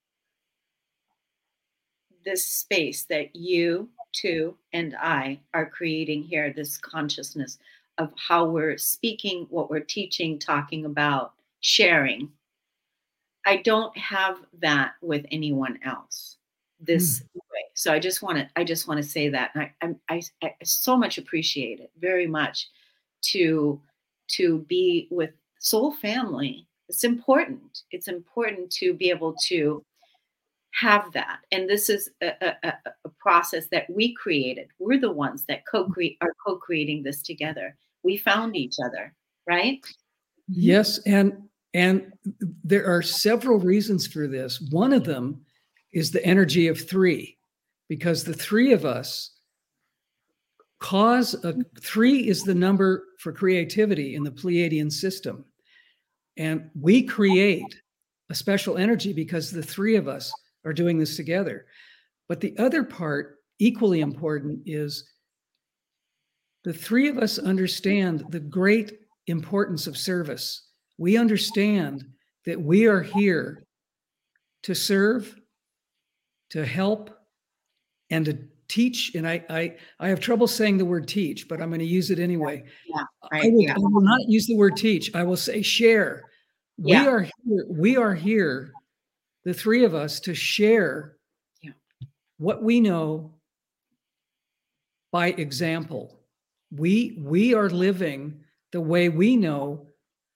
this space that you two and I are creating here, this consciousness of how we're speaking, what we're teaching, talking about, sharing. I don't have that with anyone else this mm. way. So I just want to, I just want to say that. And I, I, I, I so much appreciate it, very much, to, to be with soul family. It's important. It's important to be able to have that. And this is a, a, a process that we created. We're the ones that co-create, are co-creating this together. We found each other, right? Yes. And, and there are several reasons for this. One of them is the energy of three, because the three of us cause a, three is the number for creativity in the Pleiadian system. And we create a special energy because the three of us are doing this together. But the other part, equally important, is the three of us understand the great importance of service. We understand that we are here to serve, to help, and to teach. And I, I, I have trouble saying the word teach, but I'm going to use it anyway. Yeah, right, I, will, yeah. I will not use the word teach. I will say share. Yeah. We are here. We are here, the three of us, to share yeah. what we know by example. We, we are living the way we know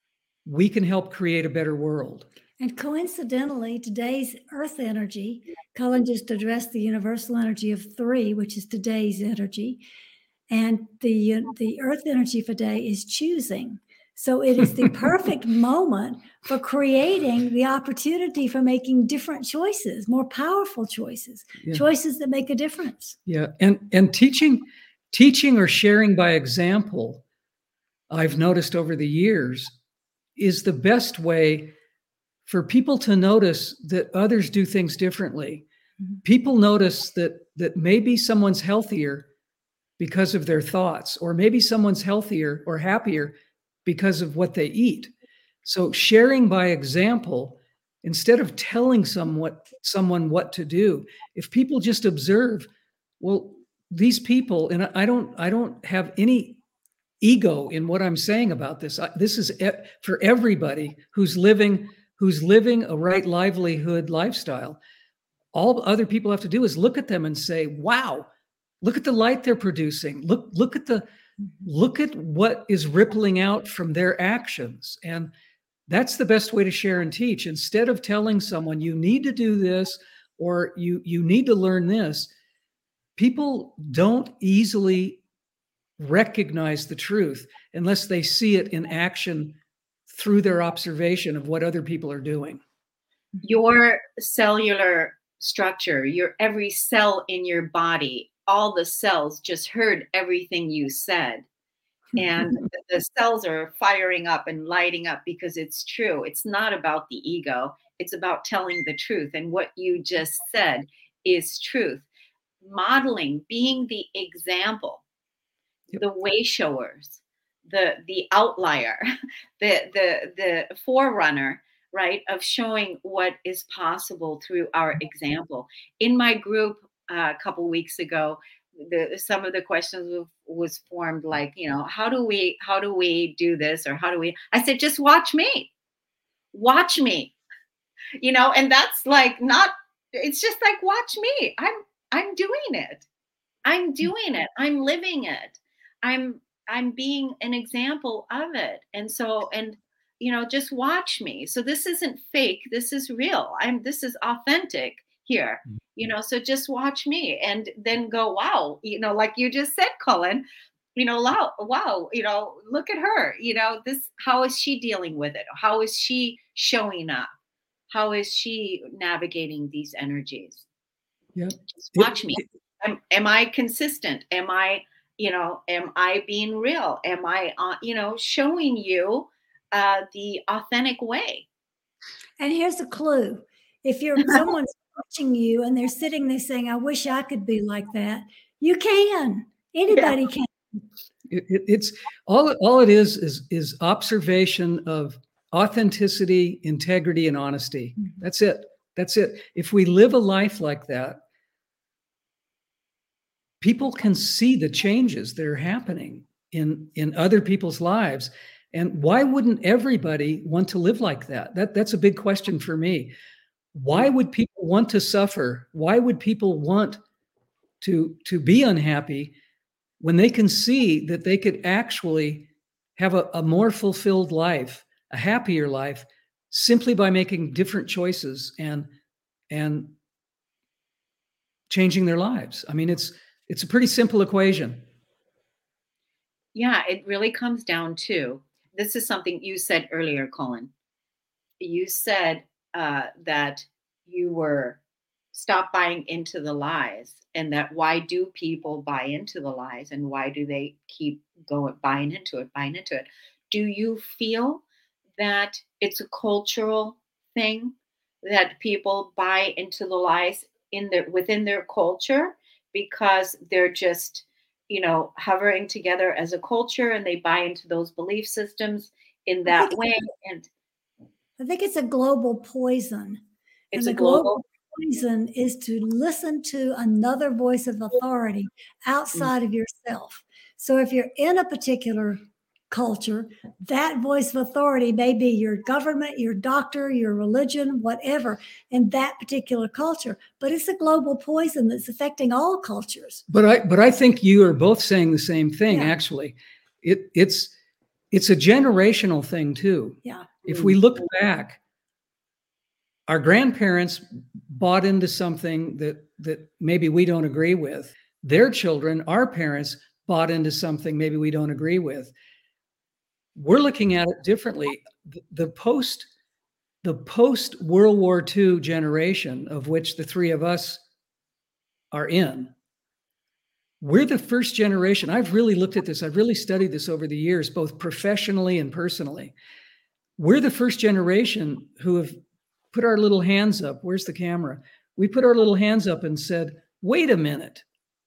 we can help create a better world. And coincidentally, today's earth energy, Cullen just addressed the universal energy of three, which is today's energy. And the, the earth energy for today is choosing. So it is the perfect moment for creating the opportunity for making different choices, more powerful choices, yeah. choices that make a difference. Yeah. And, and teaching, teaching or sharing by example, I've noticed over the years, is the best way for people to notice that others do things differently. Mm-hmm. People notice that, that maybe someone's healthier because of their thoughts, or maybe someone's healthier or happier because of what they eat. So sharing by example, instead of telling someone, someone what to do, if people just observe, well, these people, and I don't, I don't have any ego in what I'm saying about this. I, this is e- for everybody who's living, who's living a right livelihood lifestyle. All other people have to do is look at them and say, wow, look at the light they're producing. Look, look at the, look at what is rippling out from their actions. And that's the best way to share and teach. Instead of telling someone you need to do this, or you, you need to learn this, people don't easily recognize the truth unless they see it in action through their observation of what other people are doing. Your cellular structure, your every cell in your body, all the cells just heard everything you said. And the cells are firing up and lighting up because it's true. It's not about the ego. It's about telling the truth. And what you just said is truth. Modeling, being the example, yep. the way showers, the, the outlier, the, the, the forerunner right? Of showing what is possible through our example. In my group uh, a couple weeks ago, the some of the questions w- was formed like, you know, how do we how do we do this, or how do we? I said, just watch me, watch me, you know, and that's like not. It's just like watch me. I'm I'm doing it. I'm doing it. I'm living it. I'm I'm being an example of it. And so, and you know, just watch me. So this isn't fake. This is real. I'm this is authentic here. You know, so just watch me and then go, wow, you know, like you just said, Cullen, you know, wow, wow, you know, look at her. You know, this how is she dealing with it? How is she showing up? How is she navigating these energies? Yeah. Just watch me. Am, am I consistent? Am I, you know, am I being real? Am I, uh, you know, showing you uh, the authentic way? And here's a clue. If you're someone's watching you and they're sitting there saying, I wish I could be like that, you can. Anybody Yeah. can. It, it, it's all. All it is is is observation of authenticity, integrity, and honesty. That's it. That's it. If we live a life like that, people can see the changes that are happening in in other people's lives. And why wouldn't everybody want to live like that? That that's a big question for me. Why would people want to suffer? Why would people want to to be unhappy when they can see that they could actually have a, a more fulfilled life, a happier life, simply by making different choices and and changing their lives? I mean, it's it's a pretty simple equation. Yeah, it really comes down to this is something you said earlier, Colin. You said uh, that you were stop buying into the lies, and that why do people buy into the lies, and why do they keep going buying into it, buying into it? Do you feel that it's a cultural thing that people buy into the lies in their within their culture because they're just you know hovering together as a culture and they buy into those belief systems in I that think, way? And I think it's a global poison. it's And a the global. global poison is to listen to another voice of authority outside of yourself. So if you're in a particular culture, that voice of authority may be your government, your doctor, your religion, whatever, in that particular culture. But it's a global poison that's affecting all cultures. But I but I think you are both saying the same thing, Yeah. actually. It it's it's a generational thing too. Yeah. If we look back, our grandparents bought into something that that maybe we don't agree with. Their children, our parents, bought into something maybe we don't agree with. We're looking at it differently. The, the post the post World War Two generation, of which the three of us are in, we're the first generation. I've really looked at this. I've really studied this over the years, both professionally and personally. We're the first generation who have put our little hands up. Where's the camera? We put our little hands up and said, wait a minute.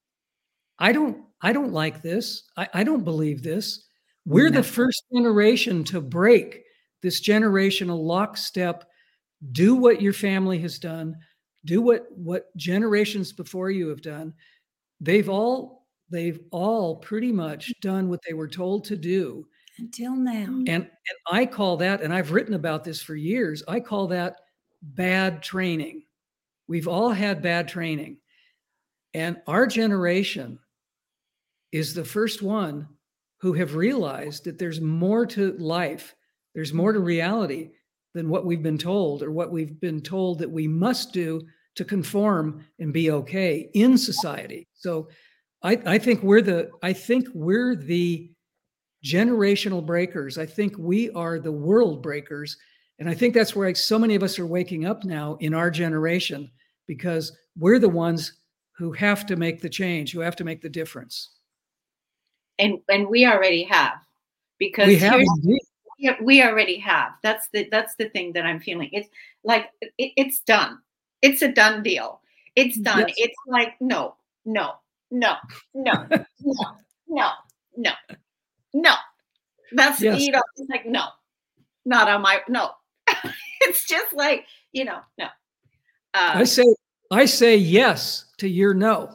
I don't, I don't like this. I, I don't believe this. We're No. the first generation to break this generational lockstep. Do what your family has done. Do what, what generations before you have done. They've all, they've all pretty much done what they were told to do. Until now. And, and I call that, and I've written about this for years, I call that bad training. We've all had bad training. And our generation is the first one who have realized that there's more to life, there's more to reality than what we've been told, or what we've been told that we must do to conform and be okay in society. So I, I think we're the, I think we're the generational breakers. I think we are the world breakers. And I think that's where so many of us are waking up now in our generation, because we're the ones who have to make the change, who have to make the difference. And and we already have, because We have here's indeed. yeah, we already have. That's the that's the thing that I'm feeling. It's like it, it's done. It's a done deal. It's done. Yes. It's like no, no, no, no, no, no, no, no. That's Yes. you know. It's like no, not on my no. It's just like, you know, no. I Um, say I say yes to your no.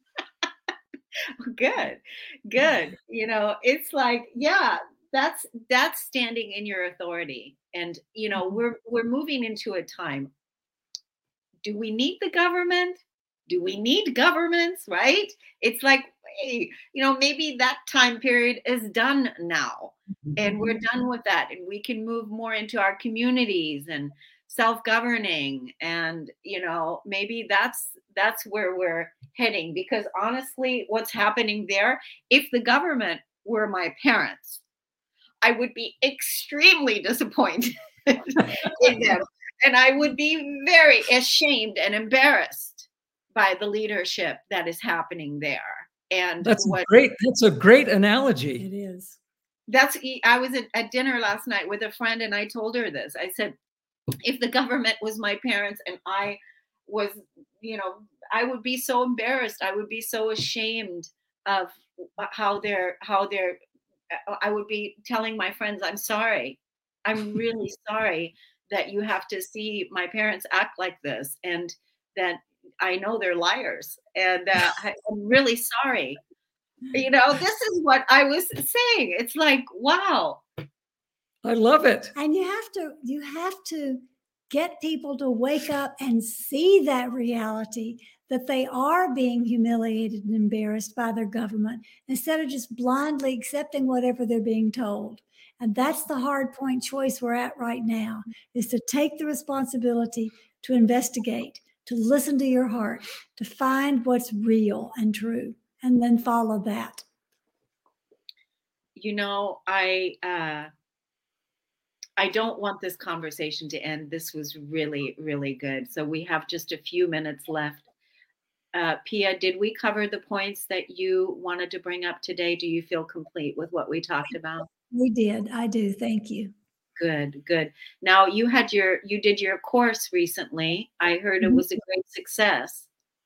good, good. You know, it's like, yeah, that's that's standing in your authority. And you know, we're we're moving into a time. Do we need the government? Do we need governments, right? It's like, hey, you know, maybe that time period is done now and we're done with that and we can move more into our communities and self-governing, and you know, maybe that's that's where we're heading, because honestly what's happening there, if the government were my parents, I would be extremely disappointed in them. And I would be very ashamed and embarrassed by the leadership that is happening there. And That's a what great that's a great It analogy. is. that's, e, I was at, at dinner last night with a friend and I told her this. I said, if the government was my parents and I was, you know, I would be so embarrassed. I would be so ashamed of how they're, how they're, I would be telling my friends, I'm sorry. I'm really sorry that you have to see my parents act like this, and that I know they're liars. And uh, I, I'm really sorry. You know, this is what I was saying. It's like, wow. I love it. And you have to you have to get people to wake up and see that reality, that they are being humiliated and embarrassed by their government, instead of just blindly accepting whatever they're being told. And that's the hard point choice we're at right now, is to take the responsibility to investigate, to listen to your heart, to find what's real and true, and then follow that. You know, I uh I don't want this conversation to end. This was really, really good. So we have just a few minutes left. Uh, Pia, did we cover the points that you wanted to bring up today? Do you feel complete with what we talked about? We did. I do. Thank you. Good, good. Now you had your, you did your course recently. I heard it was a great success.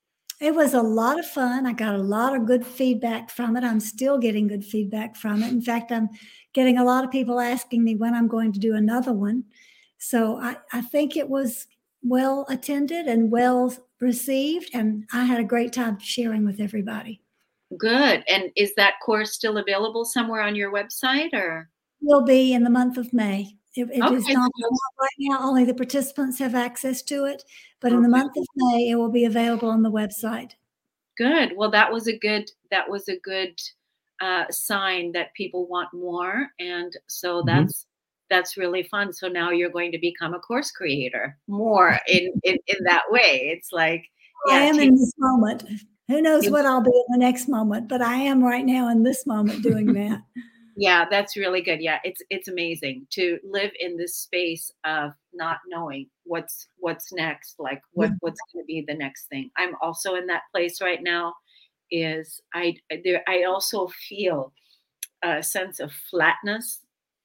It was a lot of fun. I got a lot of good feedback from it. I'm still getting good feedback from it. In fact, I'm getting a lot of people asking me when I'm going to do another one. So I, I think it was well attended and well received, and I had a great time sharing with everybody. Good. And is that course still available somewhere on your website, or? Will be in the month of May. It, it is Okay. not out right now. Only the participants have access to it, but in the Okay. month of May, it will be available on the website. Good. Well, that was a good, that was a good uh, sign that people want more. And so Mhm. that's, that's really fun. So now you're going to become a course creator more in, in, in that way. It's like, I yeah, am take- in this moment. Who knows You- what I'll be in the next moment, but I am right now in this moment doing that. yeah, that's really good. Yeah. It's, it's amazing to live in this space of not knowing what's, what's next, like what, Yeah. what's going to be the next thing. I'm also in that place right now. Is I there, I also feel a sense of flatness.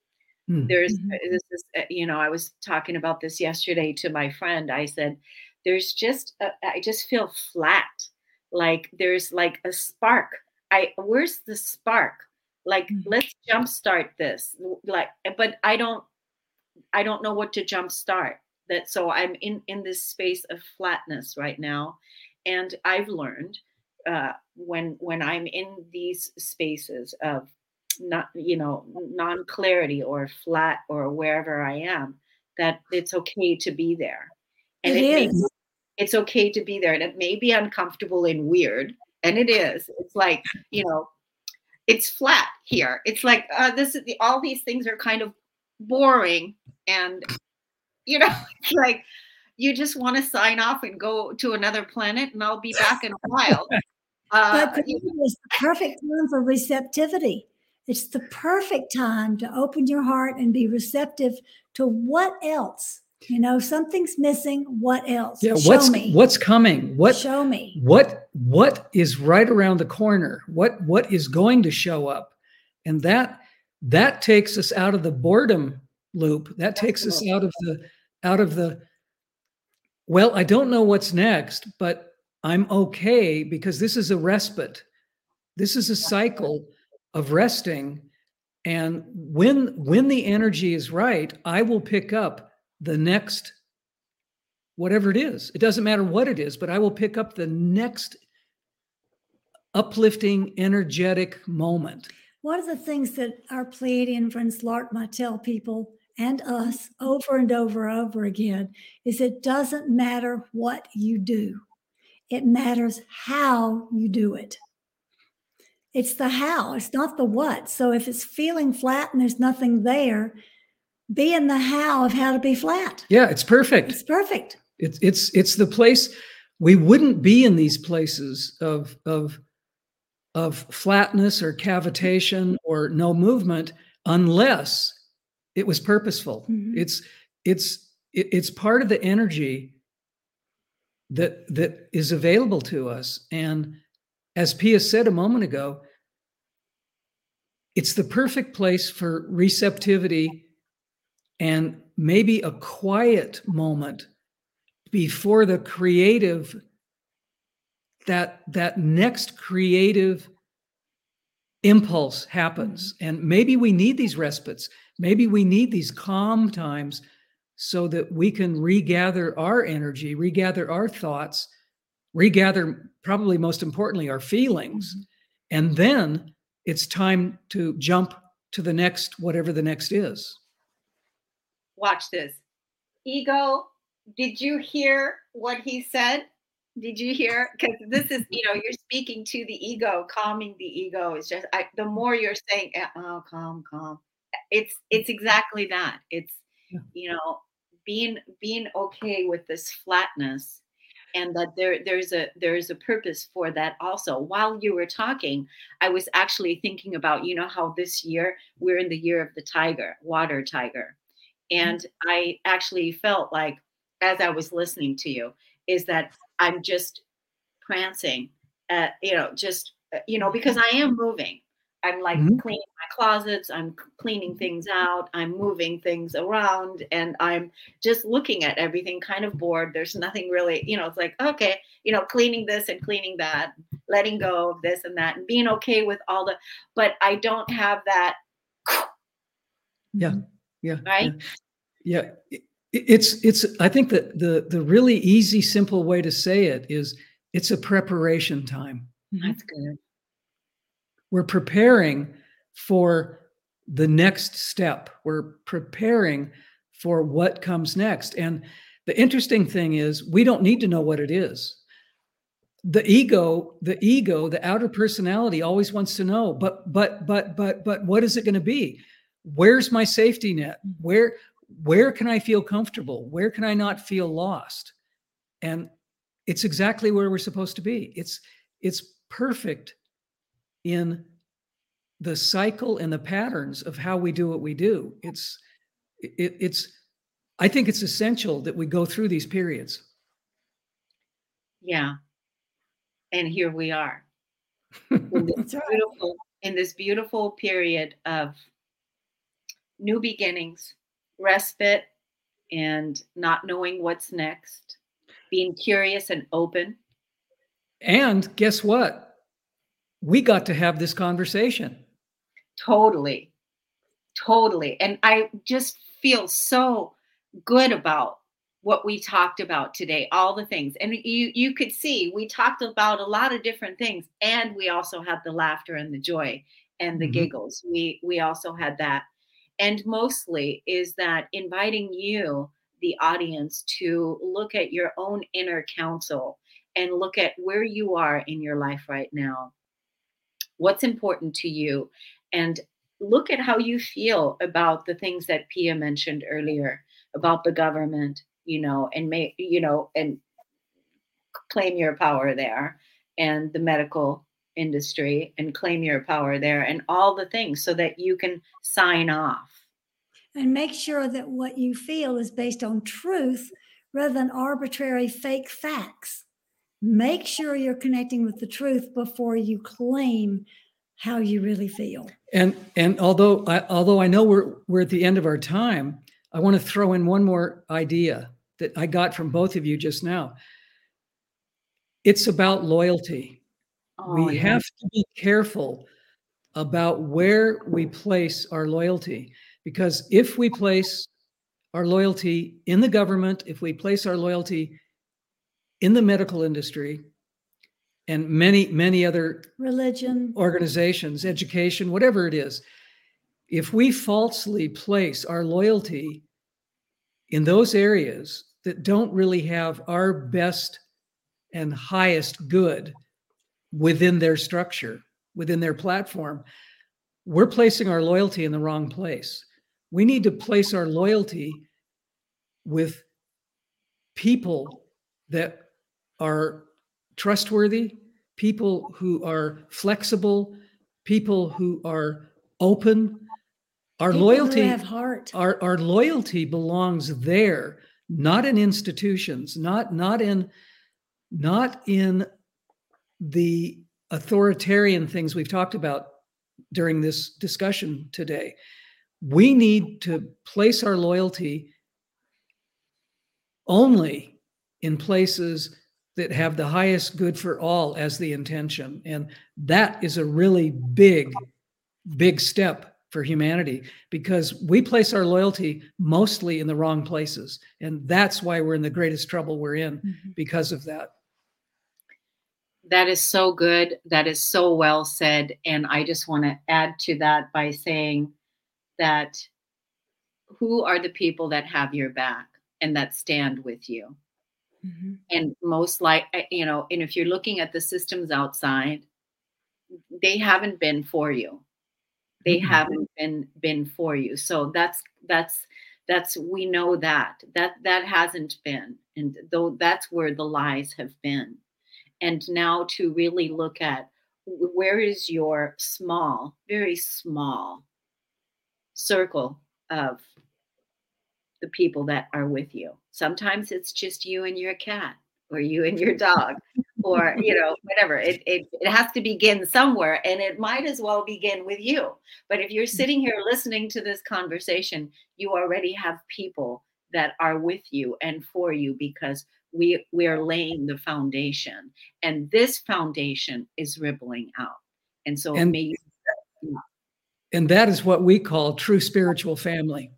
Mm. There's Mhm. this is, uh, you know, I was talking about this yesterday to my friend. I said, there's just, a, I just feel flat. Like there's like a spark. I, where's the spark? Like, Mhm. let's jumpstart this. Like, but I don't, I don't know what to jumpstart that. So I'm in, in this space of flatness right now. And I've learned uh, when, when I'm in these spaces of not, you know, non-clarity or flat or wherever I am, that it's okay to be there. And It it may, is. it's okay to be there. And it may be uncomfortable and weird. And it is. It's like, you know, it's flat here. It's like uh, this is the, all these things are kind of boring, and you know, it's like you just want to sign off and go to another planet, and I'll be back in a while. Uh, But you know, it's the perfect time for receptivity. It's the perfect time to open your heart and be receptive to what else. You know, something's missing. What else? Yeah, Show what's me. what's coming? What Show me. what what is right around the corner? What what is going to show up? And that that takes us out of the boredom loop. That takes us out of the out of the well, I don't know what's next, but I'm okay because this is a respite. This is a cycle of resting. And when when the energy is right, I will pick up the next, whatever it is. It doesn't matter what it is, but I will pick up the next uplifting, energetic moment. One of the things that our Pleiadian friends Lark might tell people and us over and over and over again is it doesn't matter what you do. It matters how you do it. It's the how, it's not the what. So if it's feeling flat and there's nothing there, be in the how of how to be flat. Yeah, it's perfect. It's perfect. It's it's it's the place. We wouldn't be in these places of of of flatness or cavitation or no movement unless it was purposeful. Mm-hmm. It's it's it, it's part of the energy that that is available to us. And as Pia said a moment ago, it's the perfect place for receptivity and maybe a quiet moment before the creative, that that next creative impulse happens. And maybe we need these respites. Maybe we need these calm times so that we can regather our energy, regather our thoughts, regather, probably most importantly, our feelings. Mm-hmm. And then it's time to jump to the next, whatever the next is. Watch this. Ego, did you hear what he said? Did you hear? Because this is, you know, you're speaking to the ego, calming the ego. It's just, I, the more you're saying, oh, calm, calm. It's, it's exactly that. It's, yeah. you know, being, being okay with this flatness, and that there, there's a, there's a purpose for that also. While you were talking, I was actually thinking about, you know, how this year we're in the year of the tiger, water tiger. And mm-hmm. I actually felt like, as I was listening to you, is that I'm just prancing, uh, you know, just, uh, you know, because I am moving. I'm like mm-hmm. cleaning my closets. I'm cleaning things out. I'm moving things around, and I'm just looking at everything kind of bored. There's nothing really, you know, it's like, okay, you know, cleaning this and cleaning that, letting go of this and that, and being okay with all the, but I don't have that. Yeah. Yeah. Right. Yeah. yeah. It's, it's, I think that the, the really easy, simple way to say it is it's a preparation time. That's good. We're preparing for the next step. We're preparing for what comes next. And the interesting thing is we don't need to know what it is. The ego, the ego, the outer personality always wants to know, but, but, but, but, but what is it going to be? Where's my safety net? Where, Where can I feel comfortable? Where can I not feel lost? And it's exactly where we're supposed to be. It's, it's perfect in the cycle and the patterns of how we do what we do. It's, it, it's, I think it's essential that we go through these periods. Yeah. And here we are in this beautiful, in this beautiful period of new beginnings, respite, and not knowing what's next, being curious and open. And guess what? We got to have this conversation. Totally. Totally. And I just feel so good about what we talked about today, all the things. And you, you could see, we talked about a lot of different things, and we also had the laughter and the joy and the mm-hmm. giggles. We, we also had that. And mostly is that inviting you, the audience, to look at your own inner counsel and look at where you are in your life right now, what's important to you, and look at how you feel about the things that Pia mentioned earlier about the government, you know, and make, you know, and claim your power there, and the medical industry, and claim your power there, and all the things, so that you can sign off. And make sure that what you feel is based on truth rather than arbitrary fake facts. Make sure you're connecting with the truth before you claim how you really feel. And and although I, although I know we're we're at the end of our time, I want to throw in one more idea that I got from both of you just now. It's about loyalty. Oh, we yeah. have to be careful about where we place our loyalty, because if we place our loyalty in the government, if we place our loyalty in the medical industry and many, many other religion, organizations, education, whatever it is, if we falsely place our loyalty in those areas that don't really have our best and highest good within their structure, within their platform, we're placing our loyalty in the wrong place. We need to place our loyalty with people that are trustworthy, people who are flexible, people who are open. Our people loyalty, who have heart. Our, our loyalty belongs there, not in institutions, not, not in, not in the authoritarian things we've talked about during this discussion today. We need to place our loyalty only in places that have the highest good for all as the intention. And that is a really big, big step for humanity, because we place our loyalty mostly in the wrong places. And that's why we're in the greatest trouble we're in, mm-hmm. because of that. That is so good. That is so well said. And I just want to add to that by saying that who are the people that have your back and that stand with you? Mm-hmm. And most like, you know, and if you're looking at the systems outside, they haven't been for you. They mm-hmm. haven't been been for you. So that's that's that's we know that that that hasn't been, and though that's where the lies have been. And now to really look at where is your small, very small circle of the people that are with you. Sometimes it's just you and your cat, or you and your dog, or, you know, whatever. It, it it has to begin somewhere, and it might as well begin with you. But if you're sitting here listening to this conversation, you already have people that are with you and for you, because we we are laying the foundation, and this foundation is rippling out. And so and, may you, yeah. and that is what we call true spiritual family.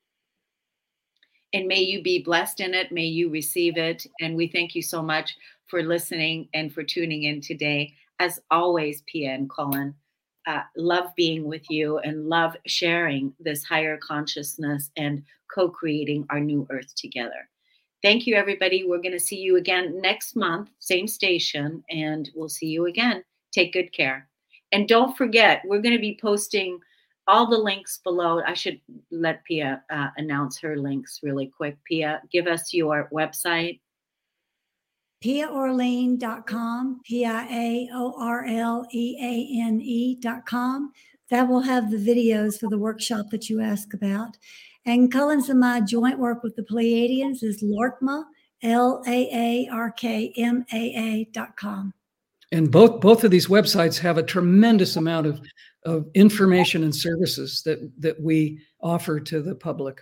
And may you be blessed in it. May you receive it. And we thank you so much for listening and for tuning in today. As always, Pia and Colin, uh, love being with you and love sharing this higher consciousness and co-creating our new earth together. Thank you, everybody. We're going to see you again next month, same station, and we'll see you again. Take good care. And don't forget, we're going to be posting all the links below. I should let Pia uh, announce her links really quick. Pia, give us your website. Pia Orleane dot com, P I A O R L E A N E dot com. That will have the videos for the workshop that you asked about. And Colin's and my joint work with the Pleiadians is LARKMA, L A A R K M A A dot com. And both both of these websites have a tremendous amount of, of information and services that, that we offer to the public.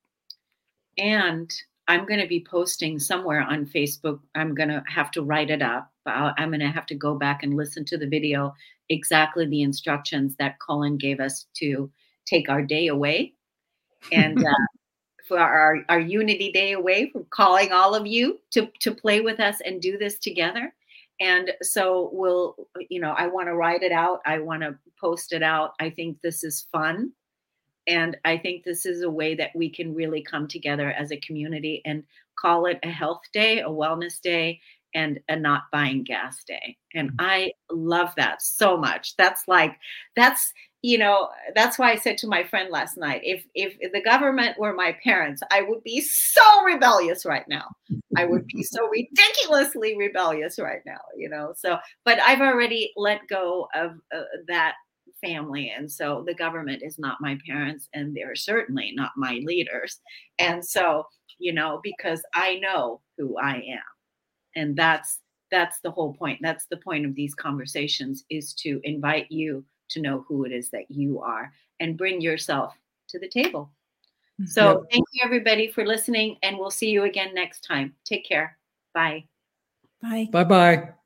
And I'm going to be posting somewhere on Facebook. I'm going to have to write it up. I'm going to have to go back and listen to the video, exactly the instructions that Colin gave us to take our day away. And uh, for our, our Unity Day away, from calling all of you to, to play with us and do this together. And so we'll, you know, I want to write it out. I want to post it out. I think this is fun. And I think this is a way that we can really come together as a community and call it a health day, a wellness day, and a not buying gas day. And I love that so much. That's like, that's, you know, that's why I said to my friend last night, if, if if the government were my parents, I would be so rebellious right now. I would be so ridiculously rebellious right now, you know. So, but I've already let go of uh, that family. And so the government is not my parents, and they're certainly not my leaders. And so, you know, because I know who I am. And that's that's the whole point. That's the point of these conversations, is to invite you to know who it is that you are and bring yourself to the table. So yep. Thank you, everybody, for listening, and we'll see you again next time. Take care. Bye. Bye. Bye-bye.